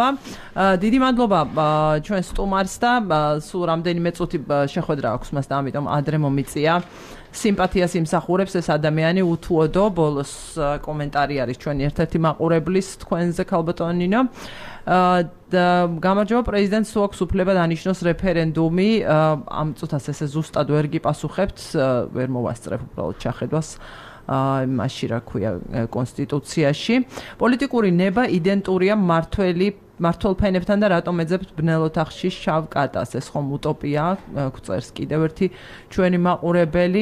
მადლობა ჩვენ სტუმარს და სულ რამდენიმე წუთი შეხვედრა აქვს მას და ამიტომ ადრე მომიწია სიმპათიას იმსახურებს ეს ადამიანი უთუოდო ბოლოს კომენტარი არის ჩვენი ერთ-ერთი მაყურებლის თქვენზე ქალბატონო ნინო და გამარჯობა პრეზიდენტს აქვს უფლება დანიშნოს რეფერენდუმი ამ წუთას ესე ზუსტად ვერ გიპასუხებთ ვერ მოვასწრებ უბრალოდ ჩახედვას მასში რა ქვია კონსტიტუციაში პოლიტიკური ნება იდენტურია მართლ ფენებთან და რატომ ეძებთ ბნელ ოთახში შავ კატას ეს ხომ უტოპია გვწერს კიდევ ერთი ჩვენი მაყურებელი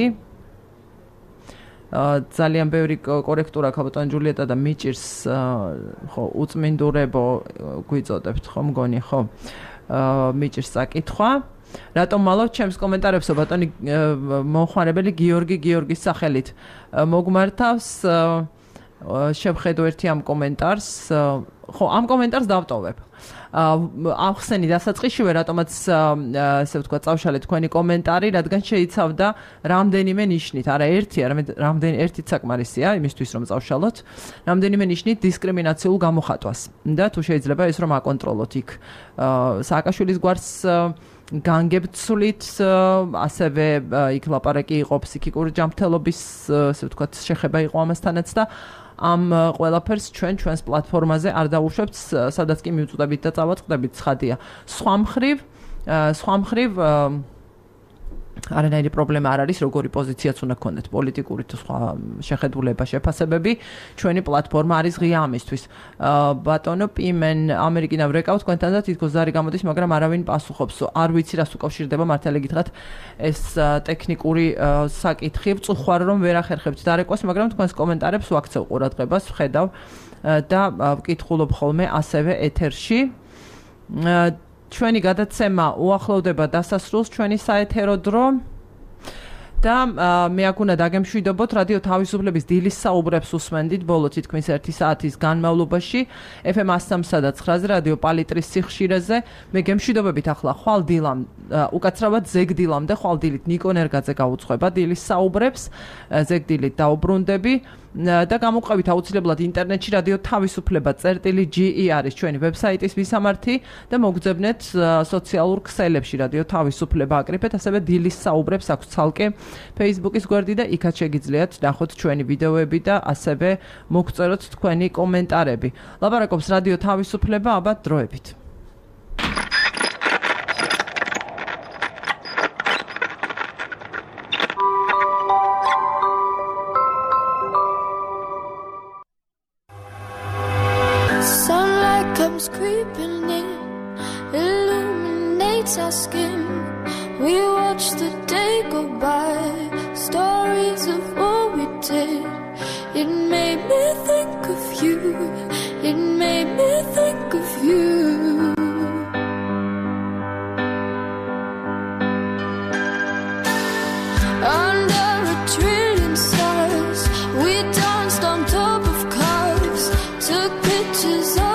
ძალიან ბევრი კორექტურა ქალბატონი ჯულიეტა და მიჭირს ხო უწმინდურებო გვიწოდებთ ხო მგონი ხო მიჭირს საკითხვა რატომ მალავთ ჩემს კომენტარებსო ბატონი მომხმარებელი გიორგის სახელით მოგმართავს შევხედო ერთი ამ კომენტარს ხო ამ კომენტარს დავტოვებ ახსენი დასაწყისშივე რატომაც ესე ვთქვა წავშალეთ თქვენი კომენტარი რადგან შეიცავდა რამდენიმე ნიშნით არა ერთი არამედ რამდენი ერთით საკმარისია იმისთვის რომ წავშალოთ რამდენიმე ნიშნით დისკრიმინაციულ გამოხატვას და თუ შეიძლება ეს რომ აკონტროლოთ იქ სააკაშვილის გვარს განგებცვლით, ასევე იქ ლაპარაკი იყო ფსიქიკური ჯანმრთელობის, ასე ვთქვათ, შეხება იყო ამასთანაც და ამ ყველაფერს ჩვენს პლატფორმაზე არ დავუშვებთ, სადაც კი მივწვდებით და წავაწყდებით, ცხადია. სხვა მხრივ არანაირი პრობლემა არ არის, როგორი პოზიციაც უნდა გქონდეთ, პოლიტიკური თუ სხვა შეხედულება, შეფასებები, ჩვენი პლატფორმა არის ღია ამისთვის. ბატონო პიმენ, ამერიკიდან ვრეკავ თქვენთან და თითქოს ზარი გამოდის, მაგრამ არავინ პასუხობს. არ ვიცი რას უკავშირდება, მართალი გითხრათ, ეს ტექნიკური საკითხი, ვწუხარ რომ ვერ ახერხებთ დარეკვას, მაგრამ თქვენს კომენტარებს ვაქცევ ყურადღებას, ვხედავ და ვკითხულობ ხოლმე ასევე ეთერში. ჩვენი გადაცემა უახლოვდება დასასრულს, ჩვენი საეთერო დრო და მე აქ უნდა დაგემშვიდობოთ, რადიო თავისუფლების დილის საუბრებს უსმენდით ბოლო თითქმის 1 საათის განმავლობაში FM 103 და 9-ზე რადიო პალიტრის სიხშირეზე. მე გემშვიდობებით ახლა ხვალ დილამ, უკაცრავად ზეგდილამდე ხვალ დილით ნიკო ნერგაძე გაუძღვება დილის საუბრებს, ზეგდილით დაუბრუნდები. და გამოყვებით აუცილებლად ინტერნეტში რადიო თავისუფლება წერტილი.ge არის ჩვენი ვებსაიტის მისამართი და მოგძებნეთ სოციალურ ქსელებში რადიო თავისუფლება აკრიფეთ, ასევე დილის საუბრებს აქვს ცალკე Facebook-ის გვერდი და იქაც შეგიძლიათ ნახოთ ჩვენი ვიდეოები და ასევე მოგწეროთ თქვენი კომენტარები. ლაპარაკობს რადიო თავისუფლება, აბათ დროებით. Creeping in, illuminates our skin. We watch the day go by, stories of what we did. It made me think of you, it made me think of you. Under a trillion stars, we danced on top of cars, took pictures of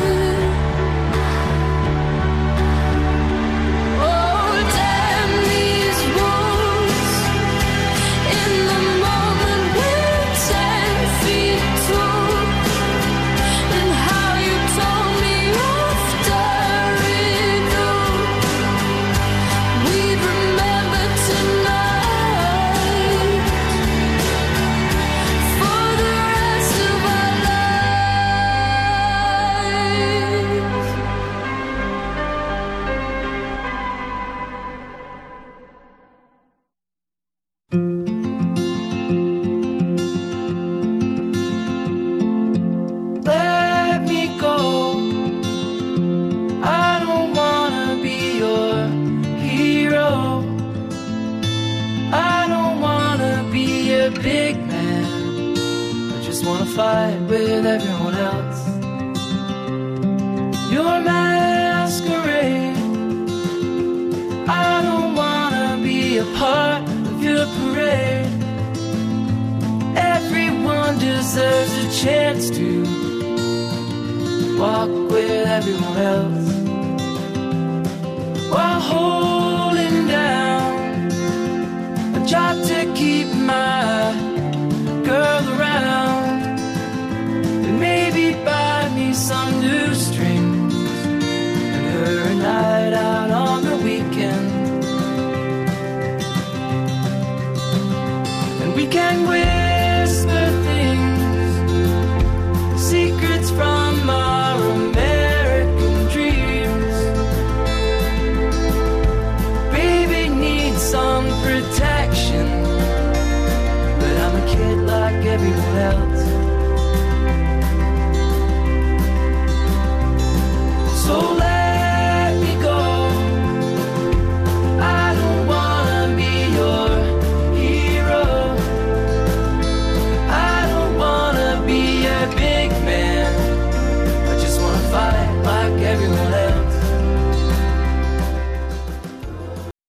Oh, damn me. fight with everyone else. Your masquerade, I don't wanna be a part of your parade. Everyone deserves a chance to walk with everyone else, while holding down a job to keep my girl around, and maybe buy me some new strings and her a night out on the weekend. And we can whisper things, secrets from our American dreams. Baby needs some protection, but I'm a kid like everyone else.